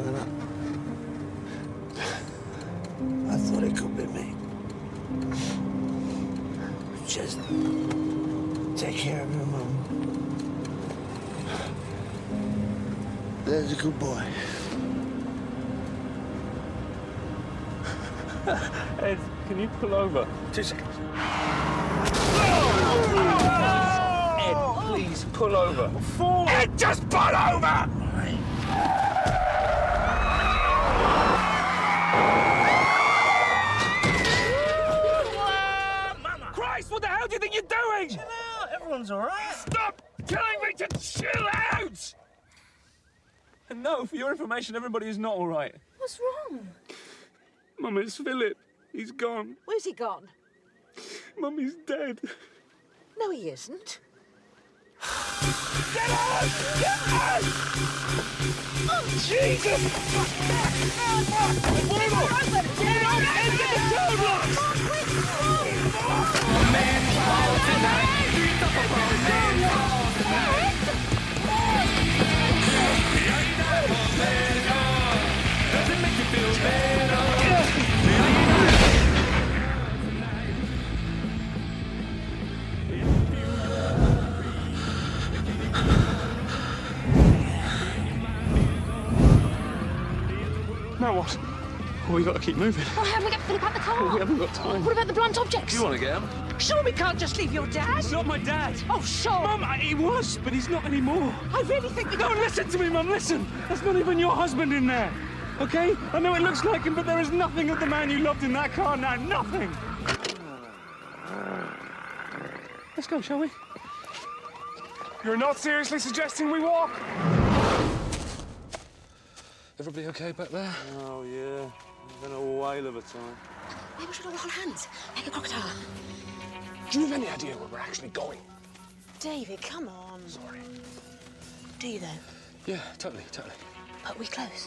And I thought it could be me. Just take care of your mum. There's a good boy. Ed, can you pull over? 2 seconds. Ed, please, pull over. Ed, just pull over! Christ, what the hell do you think you're doing? Chill out, everyone's all right. Stop telling me to chill out! And no, for your information, everybody is not all right. What's wrong? Mum, it's Philip. He's gone. Where's he gone? Mummy's dead. No, he isn't. Get out! Get out! Oh, Jesus! Get out and get the door locked! Man, tonight. Does it make you feel better? Now what? Well, we got to keep moving. Why haven't we got Philip out the car? We haven't got time. What about the blunt objects? You want to get him? Sure, we can't just leave your dad. He's not my dad. Oh, sure. Mum, he was, but he's not anymore. I really think we Don't listen to me, Mum, listen. That's not even your husband in there, okay? I know it looks like him, but there is nothing of the man you loved in that car now. Nothing. Let's go, shall we? You're not seriously suggesting we walk? Everybody okay back there? Oh, yeah. It's been a whale of a time. Maybe we should all hold hands, like a crocodile. Do you have any idea where we're actually going? David, come on. Sorry. Do you, though? Yeah, totally. But we close.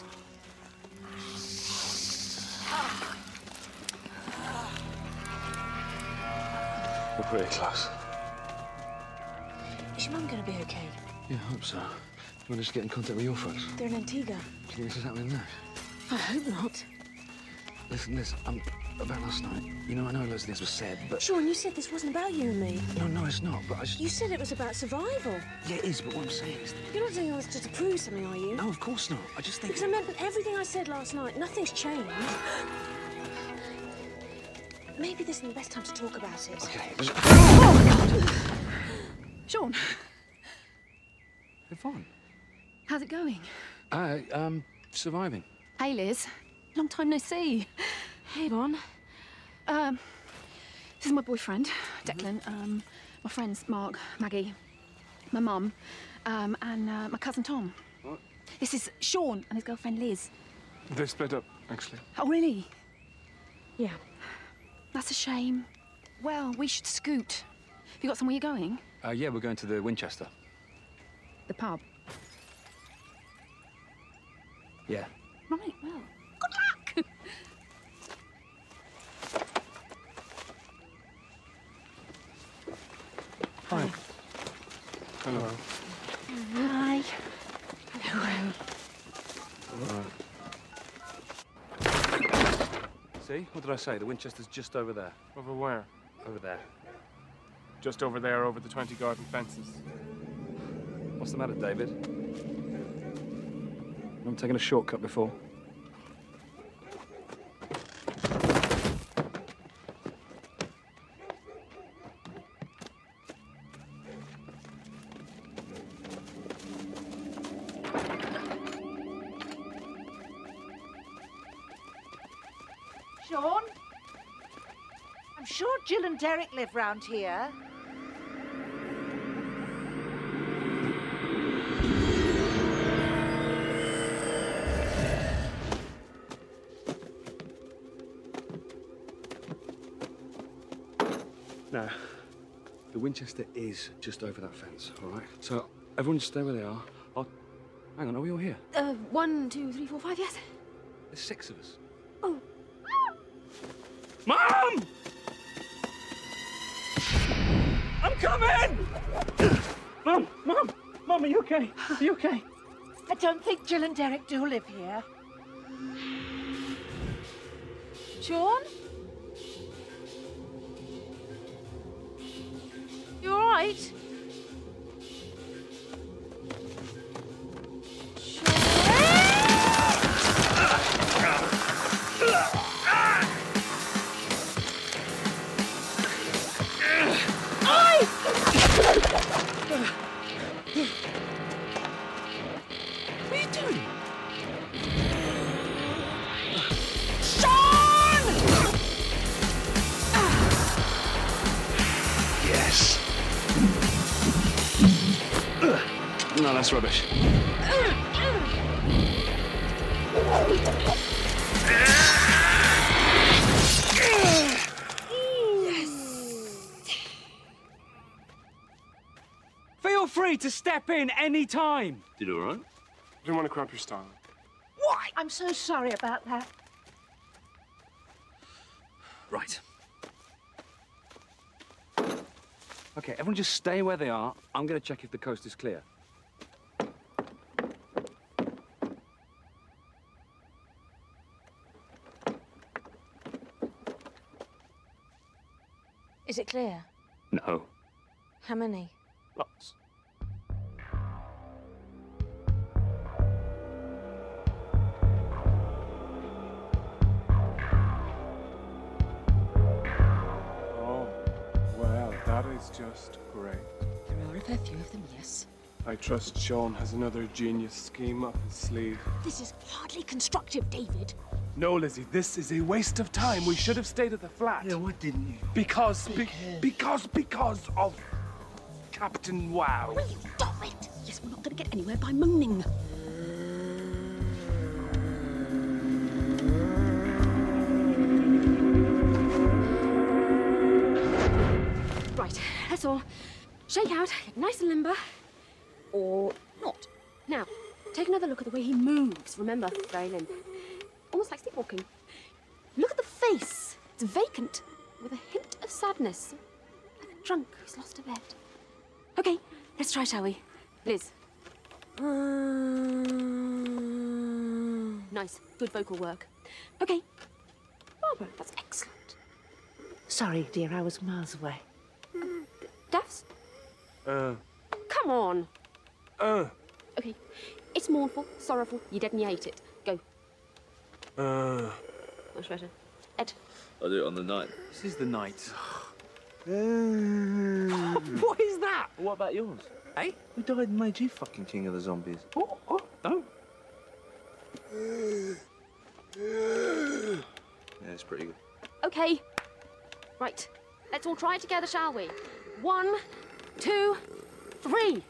We're pretty close. Is your mum going to be okay? Yeah, I hope so. You want to just get in contact with your folks? They're in Antigua. Do you think this is happening now? I hope not. Listen, Liz, about last night. You know, I know loads of this was said, but... Sean, you said this wasn't about you and me. No, it's not, but I just... You said it was about survival. Yeah, it is, but what I'm saying is... You're not saying I was just to prove something, are you? No, of course not. I just think... Because I meant that everything I said last night, nothing's changed. Maybe this isn't the best time to talk about it. Okay. Oh, my God! Sean. Yvonne. How's it going? Surviving. Hey, Liz. Long time no see. Hey, Yvonne. This is my boyfriend, Declan. My friends, Mark, Maggie, my mum, and my cousin Tom. What? This is Sean and his girlfriend Liz. They split up, actually. Oh, really? Yeah. That's a shame. Well, we should scoot. Have you got somewhere you're going? Yeah, we're going to the Winchester. The pub. Yeah. Right, well, good luck! Hi. Hello. Hi. Hello. All right. See? What did I say? The Winchester's just over there. Over where? Over there. Just over there, over the 20 garden fences. What's the matter, David? I'm taking a shortcut before. Sean? I'm sure Jill and Derek live round here. Now, the Winchester is just over that fence, all right? So everyone just stay where they are. Hang on, are we all here? 1, 2, 3, 4, 5, yes. There's 6 of us. Oh. Mom! I'm coming! Mom, are you okay? Are you okay? I don't think Jill and Derek do live here. Sean? You all right? What are you doing? Yes. No, that's rubbish. Feel free to step in any time. Did all right? Didn't want to cramp your style. Why? I'm so sorry about that. Right. Okay, everyone just stay where they are. I'm going to check if the coast is clear. Is it clear? No. How many? Lots. Oh, well, that is just great. There are a fair few of them, yes. I trust Sean has another genius scheme up his sleeve. This is hardly constructive, David. No, Lizzie, this is a waste of time. We should have stayed at the flat. Yeah, why didn't you? Because of Captain Wow. Will you stop it? Yes, we're not going to get anywhere by moaning. Right, that's all. Shake out, get nice and limber. Or not. Now, take another look at the way he moves. Remember, very limp. Almost like sleepwalking. Look at the face. It's vacant, with a hint of sadness. Like a drunk who's lost a bet. Okay, let's try, shall we? Liz. Nice, good vocal work. Okay. Barbara, that's excellent. Sorry, dear, I was miles away. Daphs? Come on. Okay, it's mournful, sorrowful, you dead and you hate it. Go. Much better. Ed. I'll do it on the night. This is the night. What is that? What about yours? Hey? Who died and made you fucking king of the zombies? Oh, don't. Yeah, it's pretty good. Okay. Right, let's all try it together, shall we? 1, 2, 3.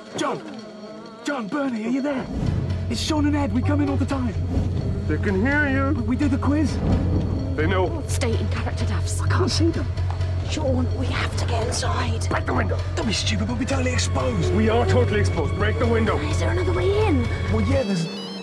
John, Bernie, are you there? It's Sean and Ed. We come in all the time. They can hear you. We do the quiz. They know. Stay in character, Davs. I can't see them. Sean, we have to get inside. Break the window. Don't be stupid, we'll be totally exposed. We are totally exposed. Break the window. Is there another way in? Well, yeah, there's...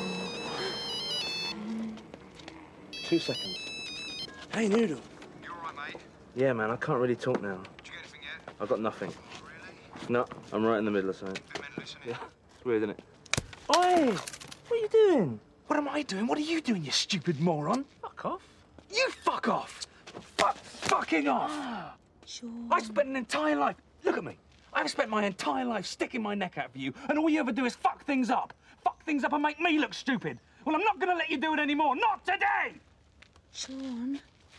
2 seconds. Hey, Noodle. You all right, mate? Yeah, man, I can't really talk now. Did you get anything yet? I've got nothing. Really? No, I'm right in the middle of something. Bit mental, isn't it? Yeah, it's weird, isn't it? Oi! What are you doing? What am I doing? What are you doing, you stupid moron? Fuck off. You fuck off! Fucking off! Sure. I spent an entire life... Look at me. I've spent my entire life sticking my neck out for you, and all you ever do is fuck things up. Fuck things up and make me look stupid. Well, I'm not gonna let you do it anymore. Not today! Sean.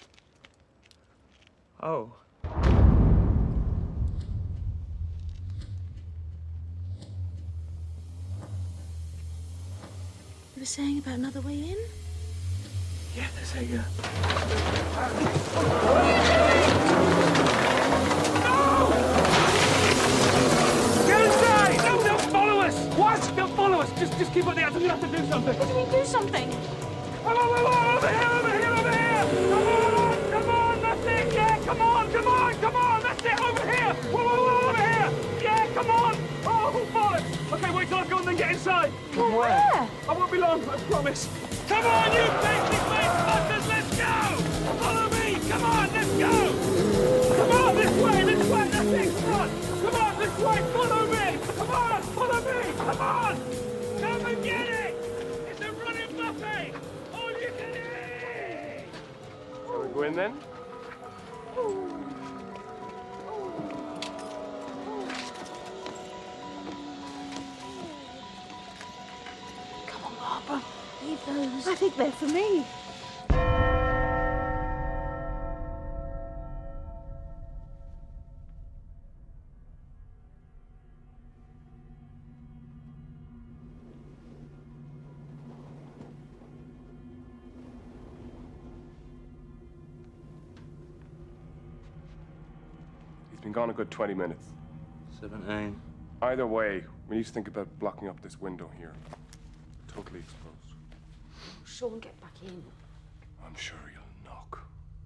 Oh. You were saying about another way in? Yeah, there's a... Get inside! No, they'll follow us! What? They'll follow us! Just keep on the outside. We'll have to do something. What do you mean, do something? Come on, over here! Come on, that's it, yeah, come on, that's it, over here! Whoa, over here! Yeah, come on! Oh, bollocks! Okay, wait till I go and then get inside. Well, where? I won't be long, I promise. Come on, you basic-faced fuckers, let's go! Follow me, come on, let's go! Come on, this way, that's it, come on! Come on, this way, follow me! Come on, follow me, come on! Come and get it! It's a running buffet! All you can eat! Shall we go in then? Come on, Barbara. Leave those. I think they're for me. He's been gone a good 20 minutes. 17. Either way, we need to think about blocking up this window here. Totally exposed. Sean, get back in. I'm sure you'll knock.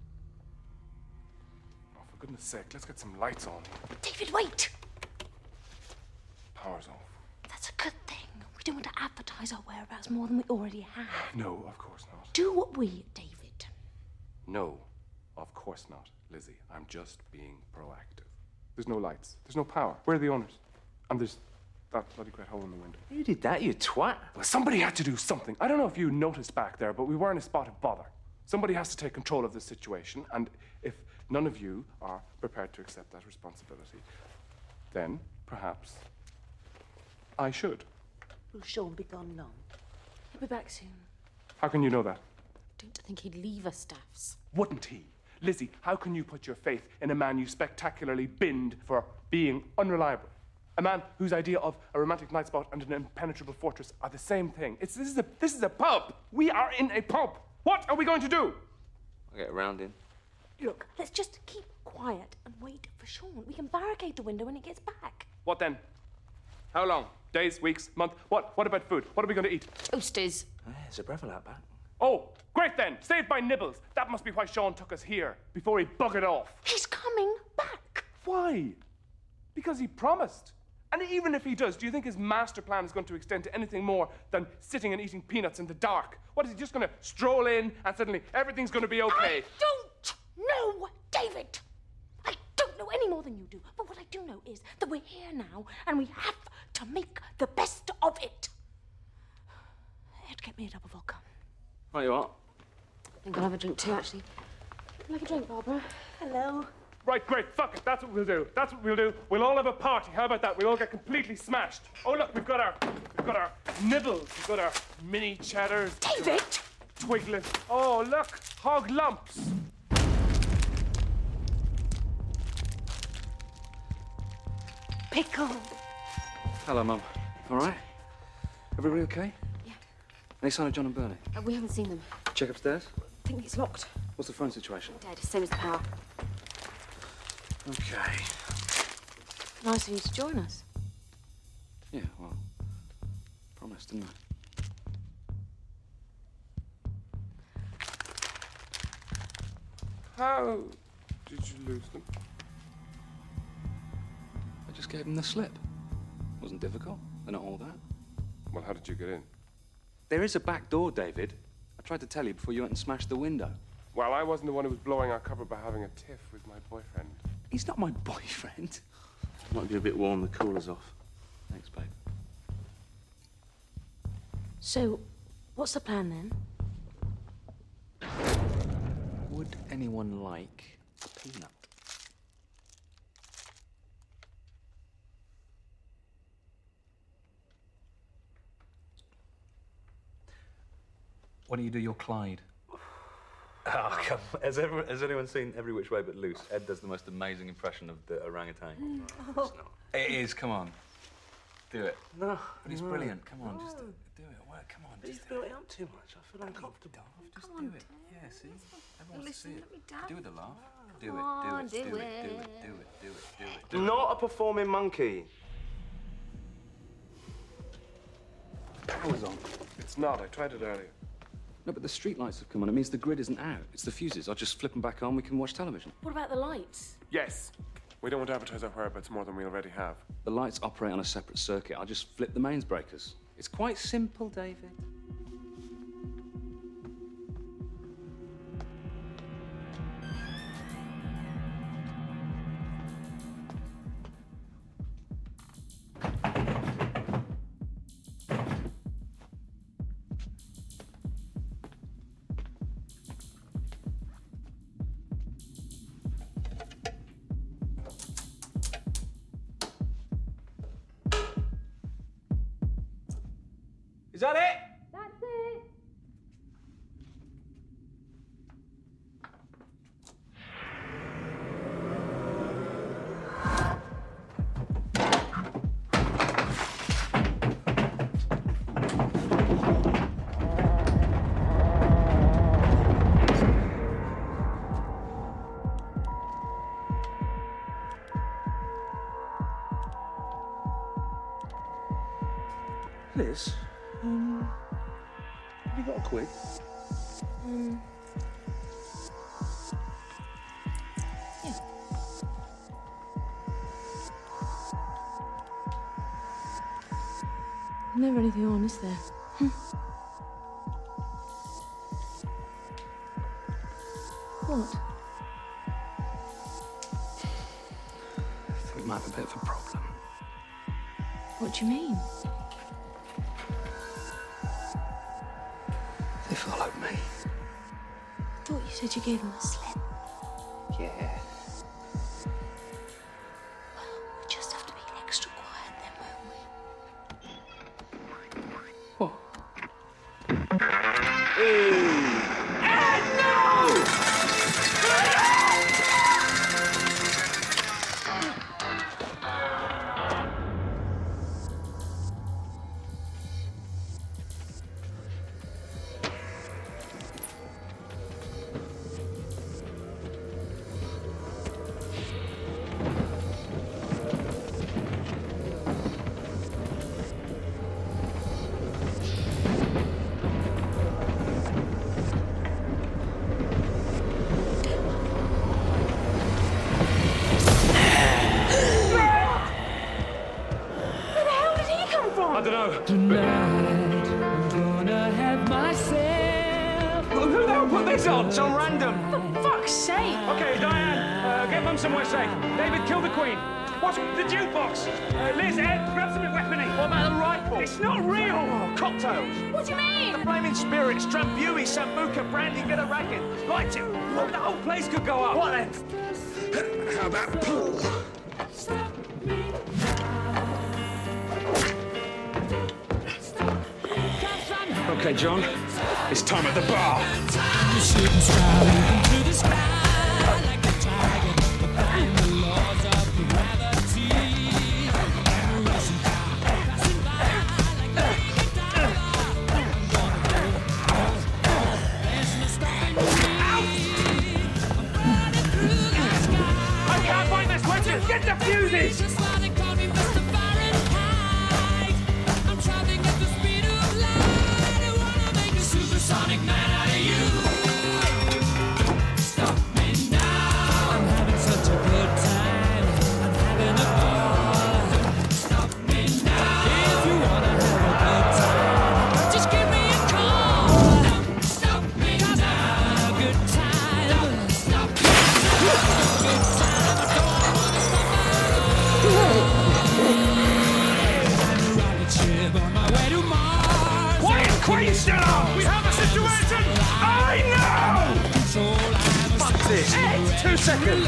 Oh, for goodness sake, let's get some lights on. David, wait! Power's off. That's a good thing. We don't want to advertise our whereabouts more than we already have. No, of course not. Do what we, David. No, of course not, Lizzie. I'm just being proactive. There's no lights. There's no power. Where are the owners? And there's that bloody great hole in the window. You did that, you twat. Well, somebody had to do something. I don't know if you noticed back there, but we were in a spot of bother. Somebody has to take control of this situation, and if none of you are prepared to accept that responsibility, then perhaps I should. Will Sean be gone long? He'll be back soon. How can you know that? Don't think he'd leave us, Staffs. Wouldn't he? Lizzie, how can you put your faith in a man you spectacularly binned for being unreliable? A man whose idea of a romantic night spot and an impenetrable fortress are the same thing. This is a pub. We are in a pub. What are we going to do? I'll get around in. Look, let's just keep quiet and wait for Sean. We can barricade the window when he gets back. What then? How long? Days, weeks, month? What about food? What are we going to eat? Toasties. There's a Breville out back. Oh, great then. Saved by nibbles. That must be why Sean took us here, before he buggered off. He's coming back. Why? Because he promised. And even if he does, do you think his master plan is going to extend to anything more than sitting and eating peanuts in the dark? What, is he just going to stroll in and suddenly everything's going to be okay? I don't know, David. I don't know any more than you do. But what I do know is that we're here now and we have to make the best of it. Ed, get me a double vodka. Right, you are. I think I'll have a drink too, actually. Like a drink, Barbara. Hello. Right, great. Fuck it. That's what we'll do. That's what we'll do. We'll all have a party. How about that? We'll all get completely smashed. Oh, look, we've got our nibbles. We've got our mini cheddars. David! Twiglets. Oh, look, hog lumps. Pickle. Hello, Mum. All right? Everybody okay? Yeah. Any sign of John and Bernie? We haven't seen them. Check upstairs. I think it's locked. What's the phone situation? Dead, same as the power. Okay. Nice of you to join us. Yeah, well, promised, didn't I? How did you lose them? I just gave them the slip. Wasn't difficult. They're not all that. Well, how did you get in? There is a back door, David. I tried to tell you before you went and smashed the window. Well, I wasn't the one who was blowing our cover by having a tiff with my boyfriend. He's not my boyfriend. Might be a bit warm, the cooler's off. Thanks, babe. So, what's the plan then? Would anyone like a peanut? Why don't you do your Clyde? Oh, come on. Has anyone seen Every Which Way But Loose? Ed does the most amazing impression of the orangutan. Oh. It is, come on. Do it. No. But it's brilliant. Come on, just do it. Well, come on. You've built it up too much. I feel uncomfortable. Just do it. Yeah, see? Everyone wants to see it. let me down. Do it a laugh. Do Come it, on, do it, do do it, it. do it, do it, do it, do it, do it. Not a performing monkey. Power's on. It's not. I tried it earlier. No, but the street lights have come on. It means the grid isn't out. It's the fuses. I'll just flip them back on. We can watch television. What about the lights? Yes. We don't want to advertise our whereabouts more than we already have. The lights operate on a separate circuit. I'll just flip the mains breakers. It's quite simple, David. Is that it? That's it. Liz, have you got a quid? Yeah. Never anything on, is there? What? I think we might have a bit of a problem. What do you mean? They followed me. I thought you said you gave them a slip. Yeah. We'll just have to be extra quiet then, won't we? What? I don't know. Tonight, I'm gonna have myself. Who the hell put this on? Some random. For fuck's sake! Okay, Diane, get Mum somewhere safe. David, kill the Queen. What's the jukebox? Liz, Ed, grab something weapony. What about the rifle? It's not real. Oh, cocktails. What do you mean? The flaming spirits, Drambuie, Sambuca, brandy, get a racket. Light it. Well, the whole place could go up. What then? How about pool? Okay, John, it's time at the bar. I can't find the switches. Get the fuses. on my way to Mars. Why is Queen still on? We have a situation! I know! Fuck this. Ed, 2 seconds.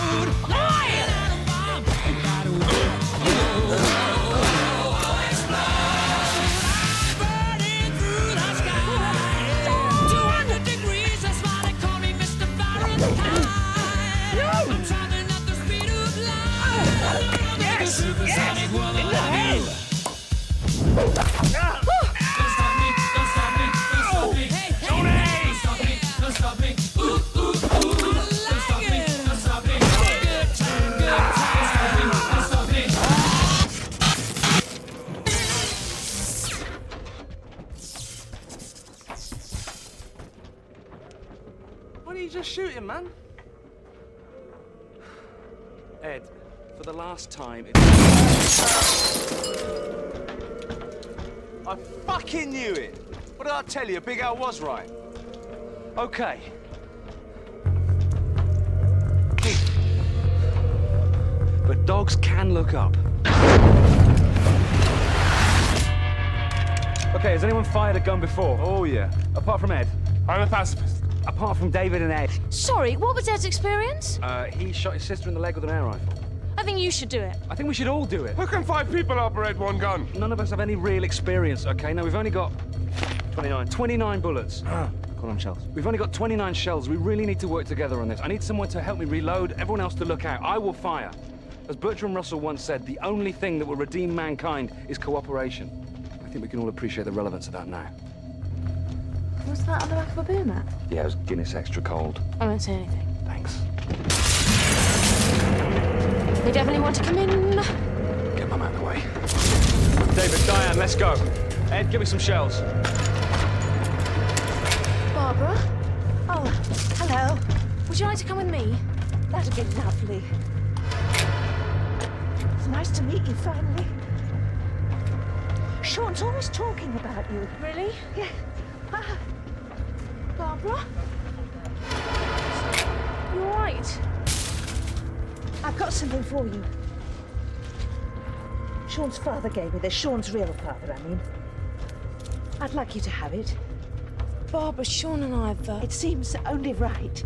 Why don't you just shoot him, man? Ed, for the last time... I fucking knew it! What did I tell you? Big Al was right. Okay. But dogs can look up. Okay, has anyone fired a gun before? Oh, yeah. Apart from Ed? I'm a pacifist. Apart from David and Ed? Sorry, what was Ed's experience? He shot his sister in the leg with an air rifle. I think you should do it. I think we should all do it. How can 5 people operate one gun? None of us have any real experience, okay? Now, we've only got... 29 bullets. Call on shells. We've only got 29 shells. We really need to work together on this. I need someone to help me reload, everyone else to look out. I will fire. As Bertrand Russell once said, the only thing that will redeem mankind is cooperation. I think we can all appreciate the relevance of that now. What's that on the back of a beer mat? Yeah, it was Guinness Extra Cold. I won't say anything. Thanks. They definitely want to come in. Get Mum out of the way. David, Diane, let's go. Ed, give me some shells. Barbara? Oh, hello. Would you like to come with me? That'd be lovely. It's nice to meet you finally. Sean's always talking about you. Really? Yeah. Barbara? You all right? I've got something for you. Sean's father gave me this. Sean's real father, I mean. I'd like you to have it. Barbara, Sean and I have... It seems only right.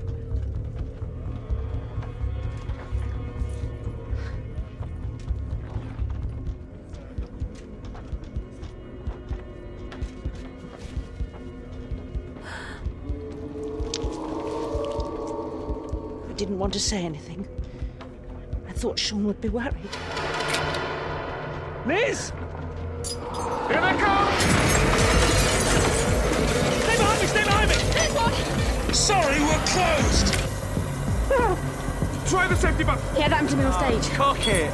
I didn't want to say anything. I thought Sean would be worried. Liz! Here they come! Stay behind me! Stay behind me! There's one! Sorry, we're closed! Try the safety button. Yeah, that happened to me on stage. Cock it!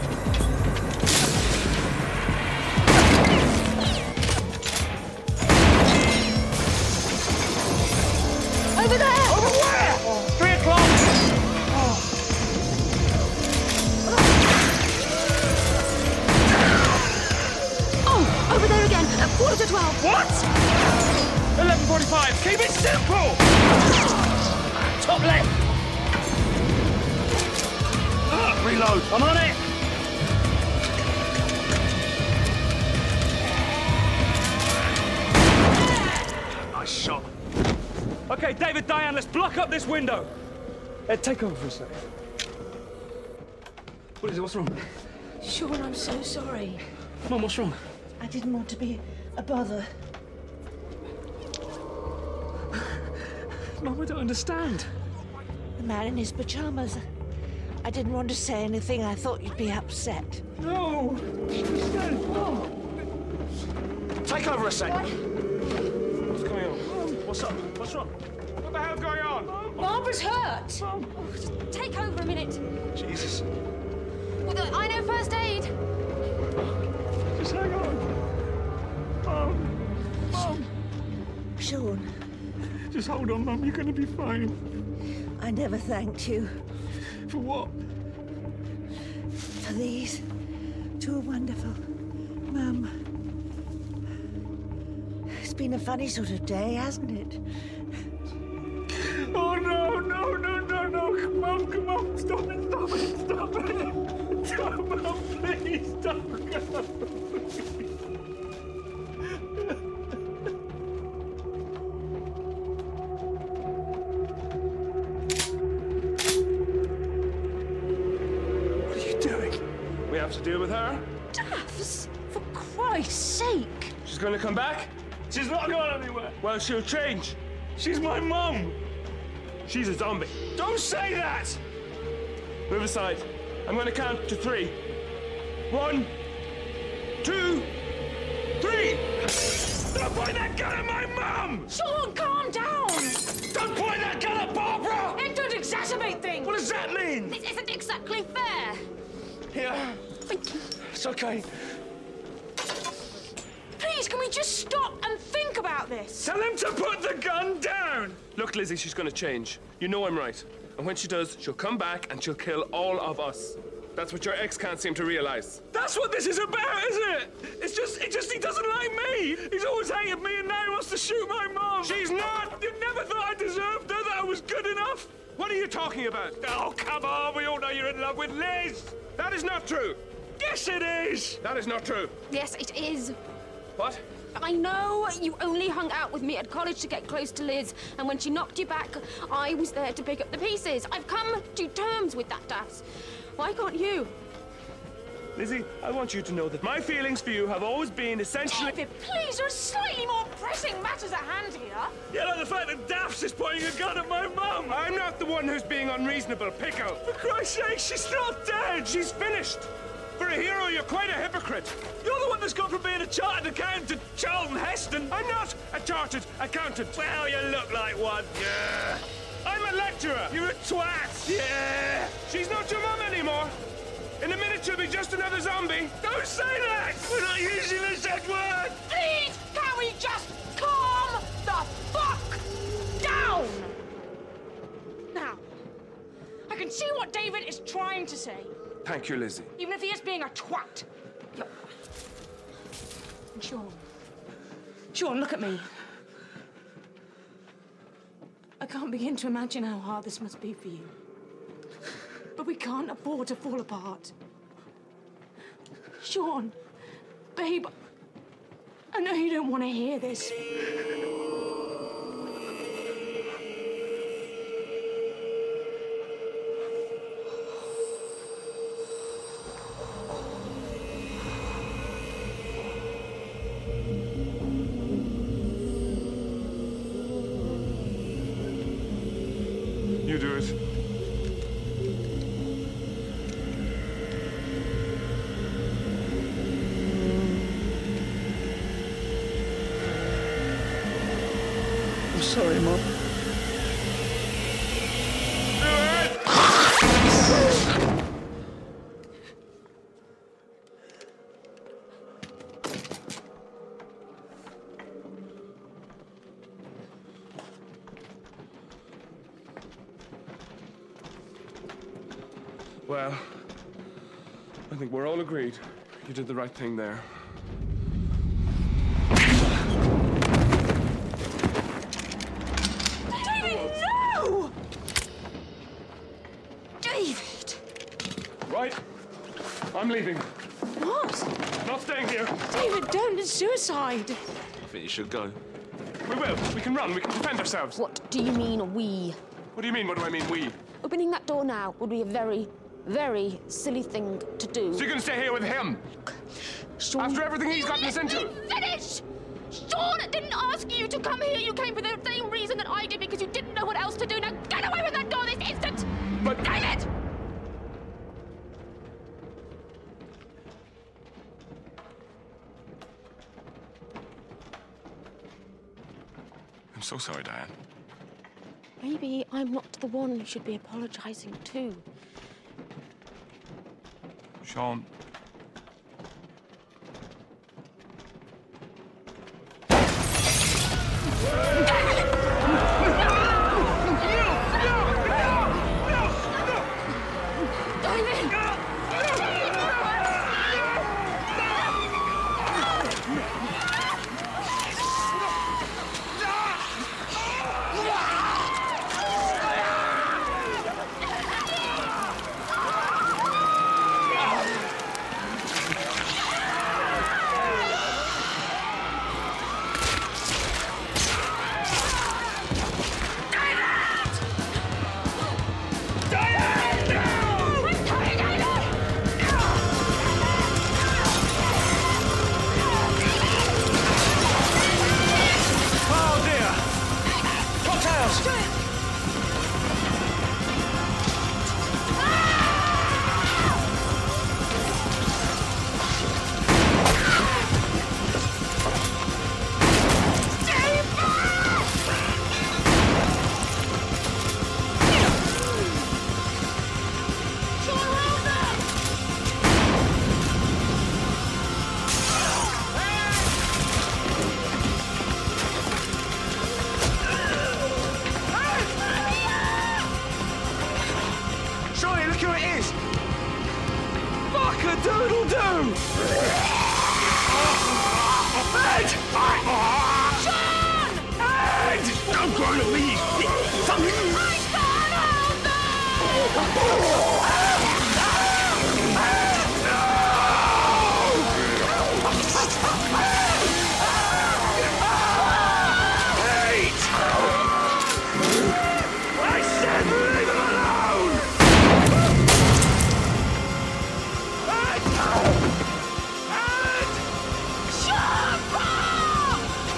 Over there! Over where? 3 o'clock! Oh, over there again, at 11:45. What? 11:45. Keep it simple! Top left! Reload. I'm on it! Nice shot. Okay, David, Diane, let's block up this window. Ed, take over for a sec. What is it? What's wrong? Sean, I'm so sorry. Mum, what's wrong? I didn't want to be a bother. Mum, I don't understand. The man in his pajamas. I didn't want to say anything. I thought you'd be upset. No! No! Take over a sec. What's going on? What's up? What's wrong? What the hell's going on? Barbara's hurt. Oh, just take over a minute. Jesus. Well, I know first aid. Just hang on. Mum. Sean. Just hold on, Mum. You're going to be fine. I never thanked you. For what? For these. 2 wonderful. Mum. It's been a funny sort of day, hasn't it? Oh, no, no, no, no, no. Come on. Stop it, stop it, stop it. Come on, please, stop it. have to deal with her. Daffs, for Christ's sake. She's going to come back? She's not going anywhere. Well, she'll change. She's my mum. She's a zombie. Don't say that! Move aside. I'm going to count to 3. 1, 2, 3! Don't point that gun at my mum! Sean, calm down! Don't point that gun at Barbara! It don't exacerbate things! What does that mean? This isn't exactly fair! Here. Thank you. It's okay. Please, can we just stop and think about this? Tell him to put the gun down! Look, Lizzie, she's going to change. You know I'm right. And when she does, she'll come back and she'll kill all of us. That's what your ex can't seem to realize. That's what this is about, isn't it? It's just he doesn't like me. He's always hated me and now he wants to shoot my mom. She's not! You never thought I deserved her, that I was good enough? What are you talking about? Oh, come on, we all know you're in love with Liz. That is not true. Yes, it is. That is not true. Yes, it is. What? I know you only hung out with me at college to get close to Liz, and when she knocked you back, I was there to pick up the pieces. I've come to terms with that, Daffs. Why can't you? Lizzie, I want you to know that my feelings for you have always been essentially... David, please, there are slightly more pressing matters at hand here. Yeah, like the fact that Daffs is pointing a gun at my mum. I'm not the one who's being unreasonable, Pickle. For Christ's sake, she's not dead. She's finished. For a hero, you're quite a hypocrite. You're the one that's gone from being a chartered accountant to Charlton Heston. I'm not a chartered accountant. Well, you look like one. Yeah. I'm a lecturer. You're a twat. Yeah. She's not your mum anymore. In a minute, she'll be just another zombie. Don't say that! We're not using the Z word! Please, can we just calm the fuck down? Now, I can see what David is trying to say. Thank you, Lizzie. Even if he is being a twat. Sean, look at me. I can't begin to imagine how hard this must be for you. But we can't afford to fall apart. Sean, babe, I know you don't want to hear this. You do it. Sorry, Mom. Well, I think we're all agreed. You did the right thing there. Right. I'm leaving. What? Not staying here. David, don't. It's suicide. I think you should go. We will. We can run. We can defend ourselves. What do you mean, we? What do you mean, what do I mean, we? Opening that door now would be a very, very silly thing to do. So you're going to stay here with him? Sean, after everything he's gotten us into? Finish! Sean didn't ask you to come here. You came for the same reason that I did, because you didn't know what else to do. Now get away from that door this instant! But... David! I'm so sorry, Diane. Maybe I'm not the one who should be apologizing too. Sean. Ed! Sean! Ed! Don't go to me! I said leave him alone! Ed! Ed! Shut up!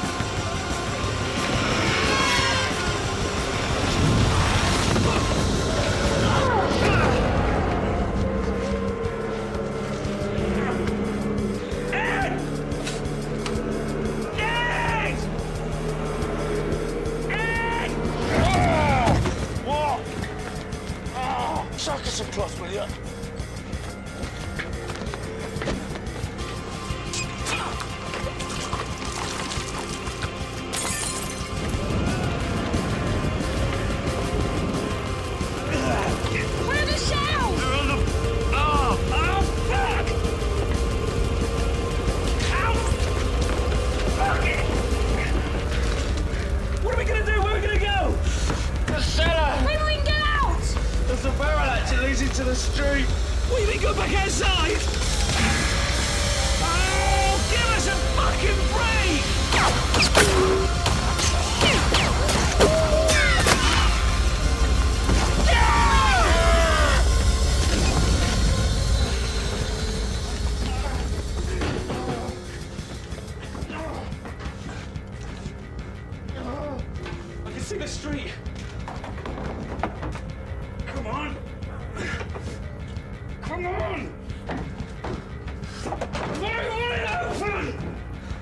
Ed! Ed! Ed! What? Oh, suck us a cloth, will you? Where are the shells? They're on the... Oh, fuck! Ow! Fuck it! What are we gonna do? Where are we gonna go? The cellar! Maybe we can get out! There's a barrel that leads into the street. What, you mean go back outside? Oh, give us a fucking break! I can see the street. Come on. Come on. Why won't it open?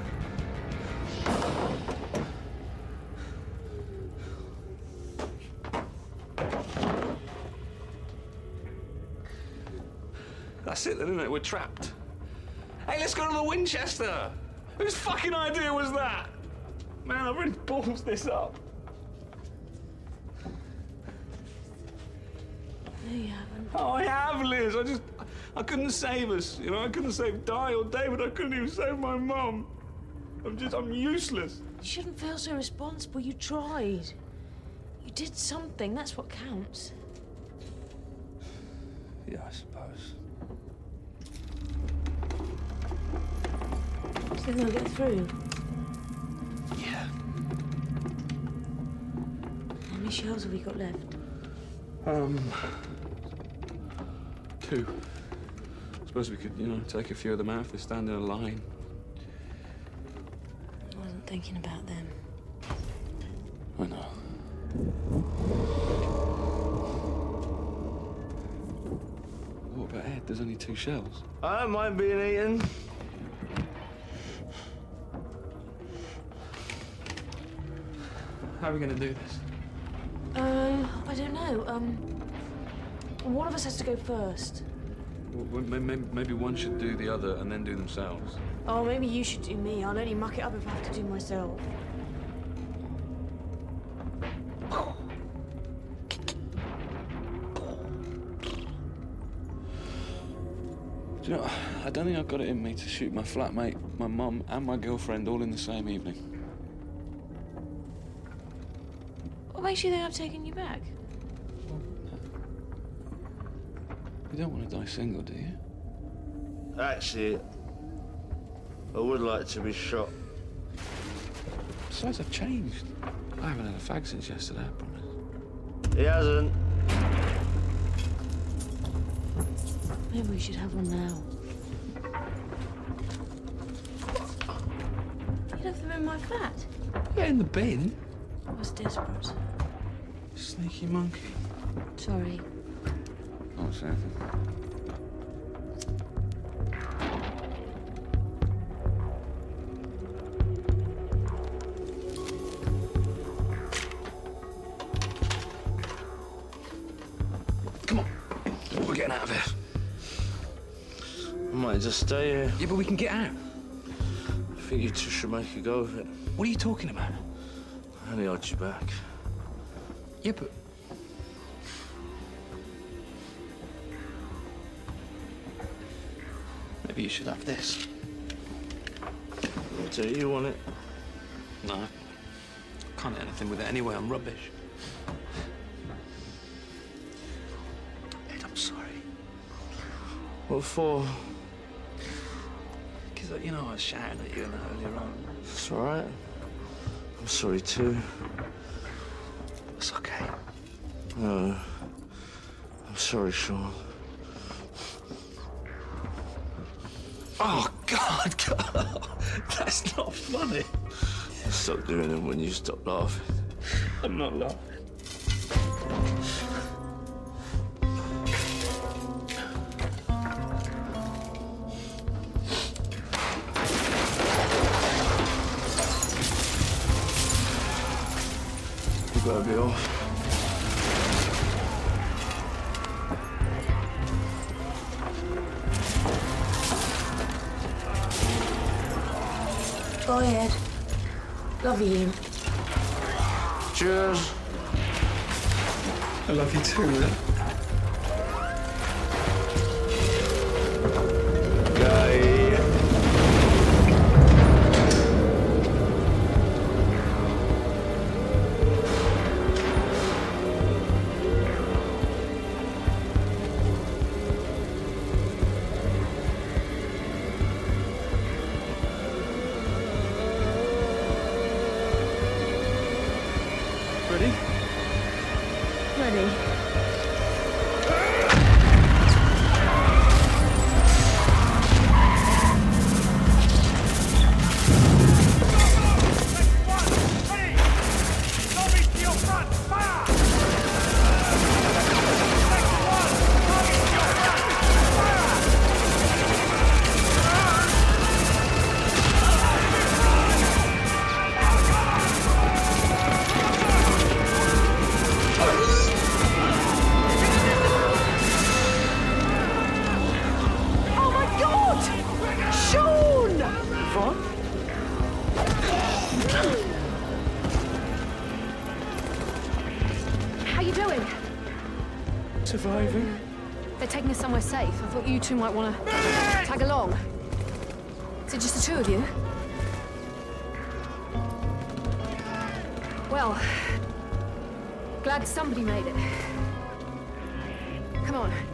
That's it then, isn't it? We're trapped. Hey, let's go to the Winchester. Whose fucking idea was that? Man, I've really ballsed this up. No, you haven't. Oh, I have, Liz. I couldn't save us. You know, I couldn't save Di or David. I couldn't even save my mum. I'm useless. You shouldn't feel so responsible. You tried. You did something. That's what counts. Yeah, I suppose. Do you think they'll get through? Yeah. How many shells have we got left? 2. I suppose we could, you know, take a few of them out if they stand in a line. I wasn't thinking about them. I know. What about Ed? There's only 2 shells. I don't mind being eaten. How are we going to do this? I don't know. One of us has to go first. Well, maybe one should do the other and then do themselves. Oh, maybe you should do me. I'll only muck it up if I have to do myself. Do you know, I don't think I've got it in me to shoot my flatmate, my mum, and my girlfriend all in the same evening. What makes you think I've taken you back? You don't want to die single, do you? Actually, I would like to be shot. Besides, I've changed. I haven't had a fag since yesterday, I promise. He hasn't. Maybe we should have one now. You left them in my flat. Yeah, in the bin. I was desperate. Sneaky monkey. Sorry. Oh, sorry. Come on. We're getting out of here. I might just stay here. Yeah, but we can get out. I think you two should make a go of it. What are you talking about? I only hold you back. Yeah, but... maybe you should have this. Do you want it? No. I can't do anything with it anyway. I'm rubbish. Ed, I'm sorry. What for? Because, you know, I was shouting at you earlier on. It's all right. I'm sorry, too. It's okay. No. I'm sorry, Sean. Oh, God, God. That's not funny. Stop doing them when you stop laughing. I'm not laughing. You better be off. Go ahead. Love you. Cheers. I love you too, man. Ready? Ready. Surviving. They're taking us somewhere safe. I thought you two might want to tag along. Is it just the two of you? Well, glad somebody made it. Come on.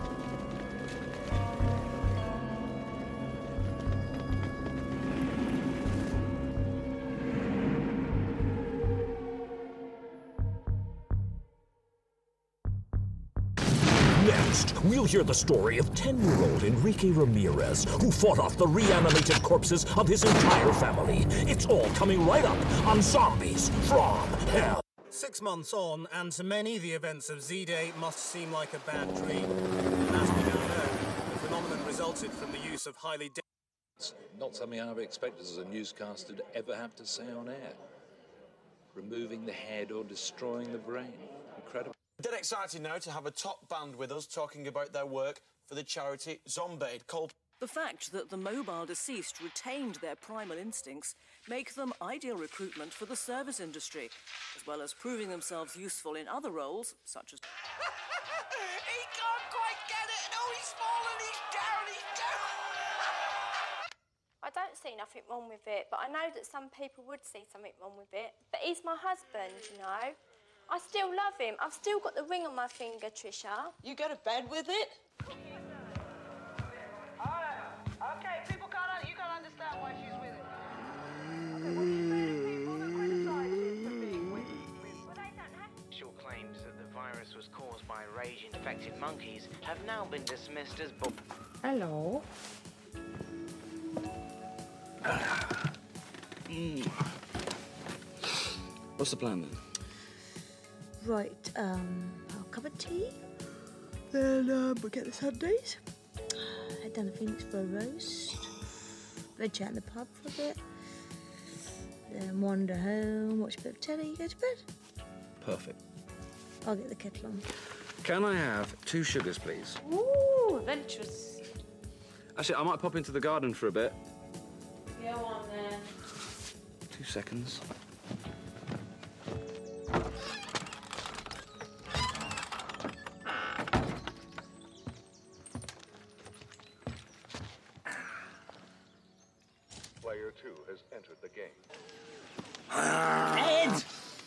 Next, we'll hear the story of 10-year-old Enrique Ramirez, who fought off the reanimated corpses of his entire family. It's all coming right up on Zombies from Hell. 6 months on, and to many, the events of Z-Day must seem like a bad dream. As we now know, the phenomenon resulted from the use of highly... It's not something I've expected as a newscaster to ever have to say on air. Removing the head or destroying the brain. Incredible. Dead excited now to have a top band with us talking about their work for the charity Zombaid, called... The fact that the mobile deceased retained their primal instincts make them ideal recruitment for the service industry, as well as proving themselves useful in other roles, such as... He can't quite get it, and oh, he's fallen, he's down, he's down! I don't see nothing wrong with it, but I know that some people would see something wrong with it. But he's my husband, you know. I still love him. I've still got the ring on my finger, Trisha. You go to bed with it? Okay, people can't, you can't understand why she's with it. Official claims that the virus was caused by rage-infected monkeys have now been dismissed as bull. Hello. What's the plan then? Right, a cup of tea. Then we'll get the Sundays. Head down to Phoenix for a roast. Veg out in the pub for a bit. Then wander home, watch a bit of telly, go to bed. Perfect. I'll get the kettle on. Can I have 2 sugars, please? Ooh, adventurous. Actually, I might pop into the garden for a bit. Go on then. 2 seconds. Player 2 has entered Ed!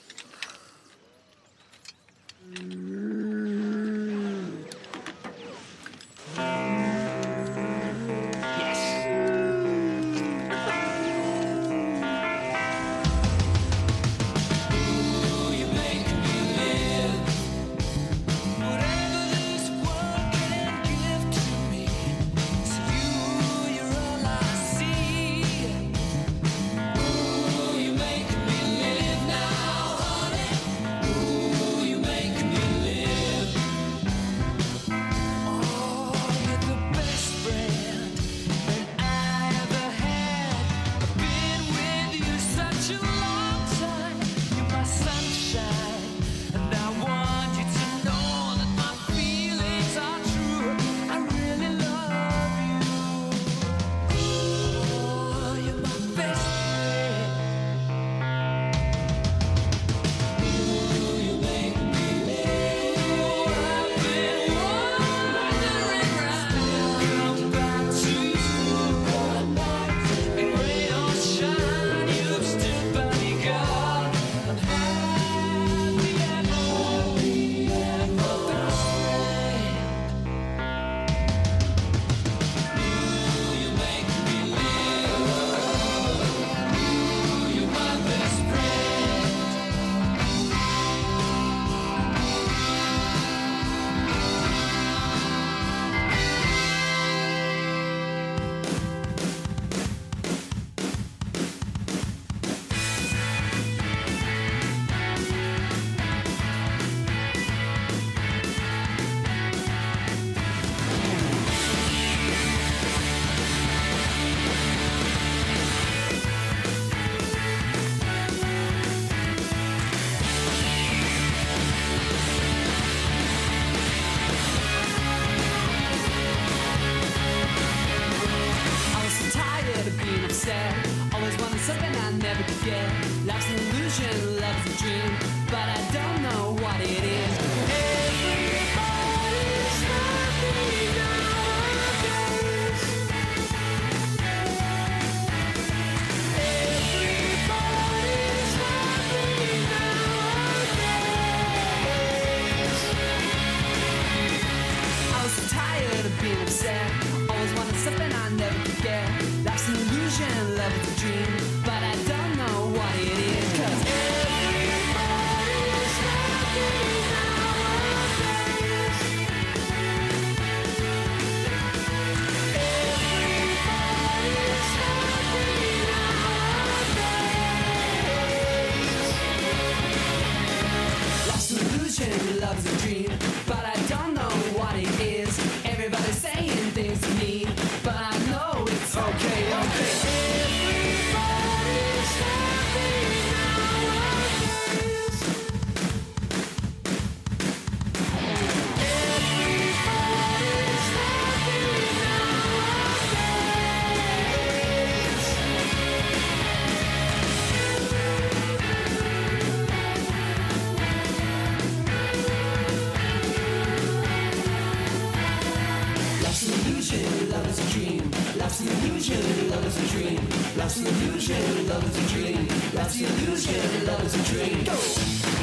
Life's an illusion, love is a dream. Life's an illusion, love is a dream. Life's the illusion, love is a dream. Go!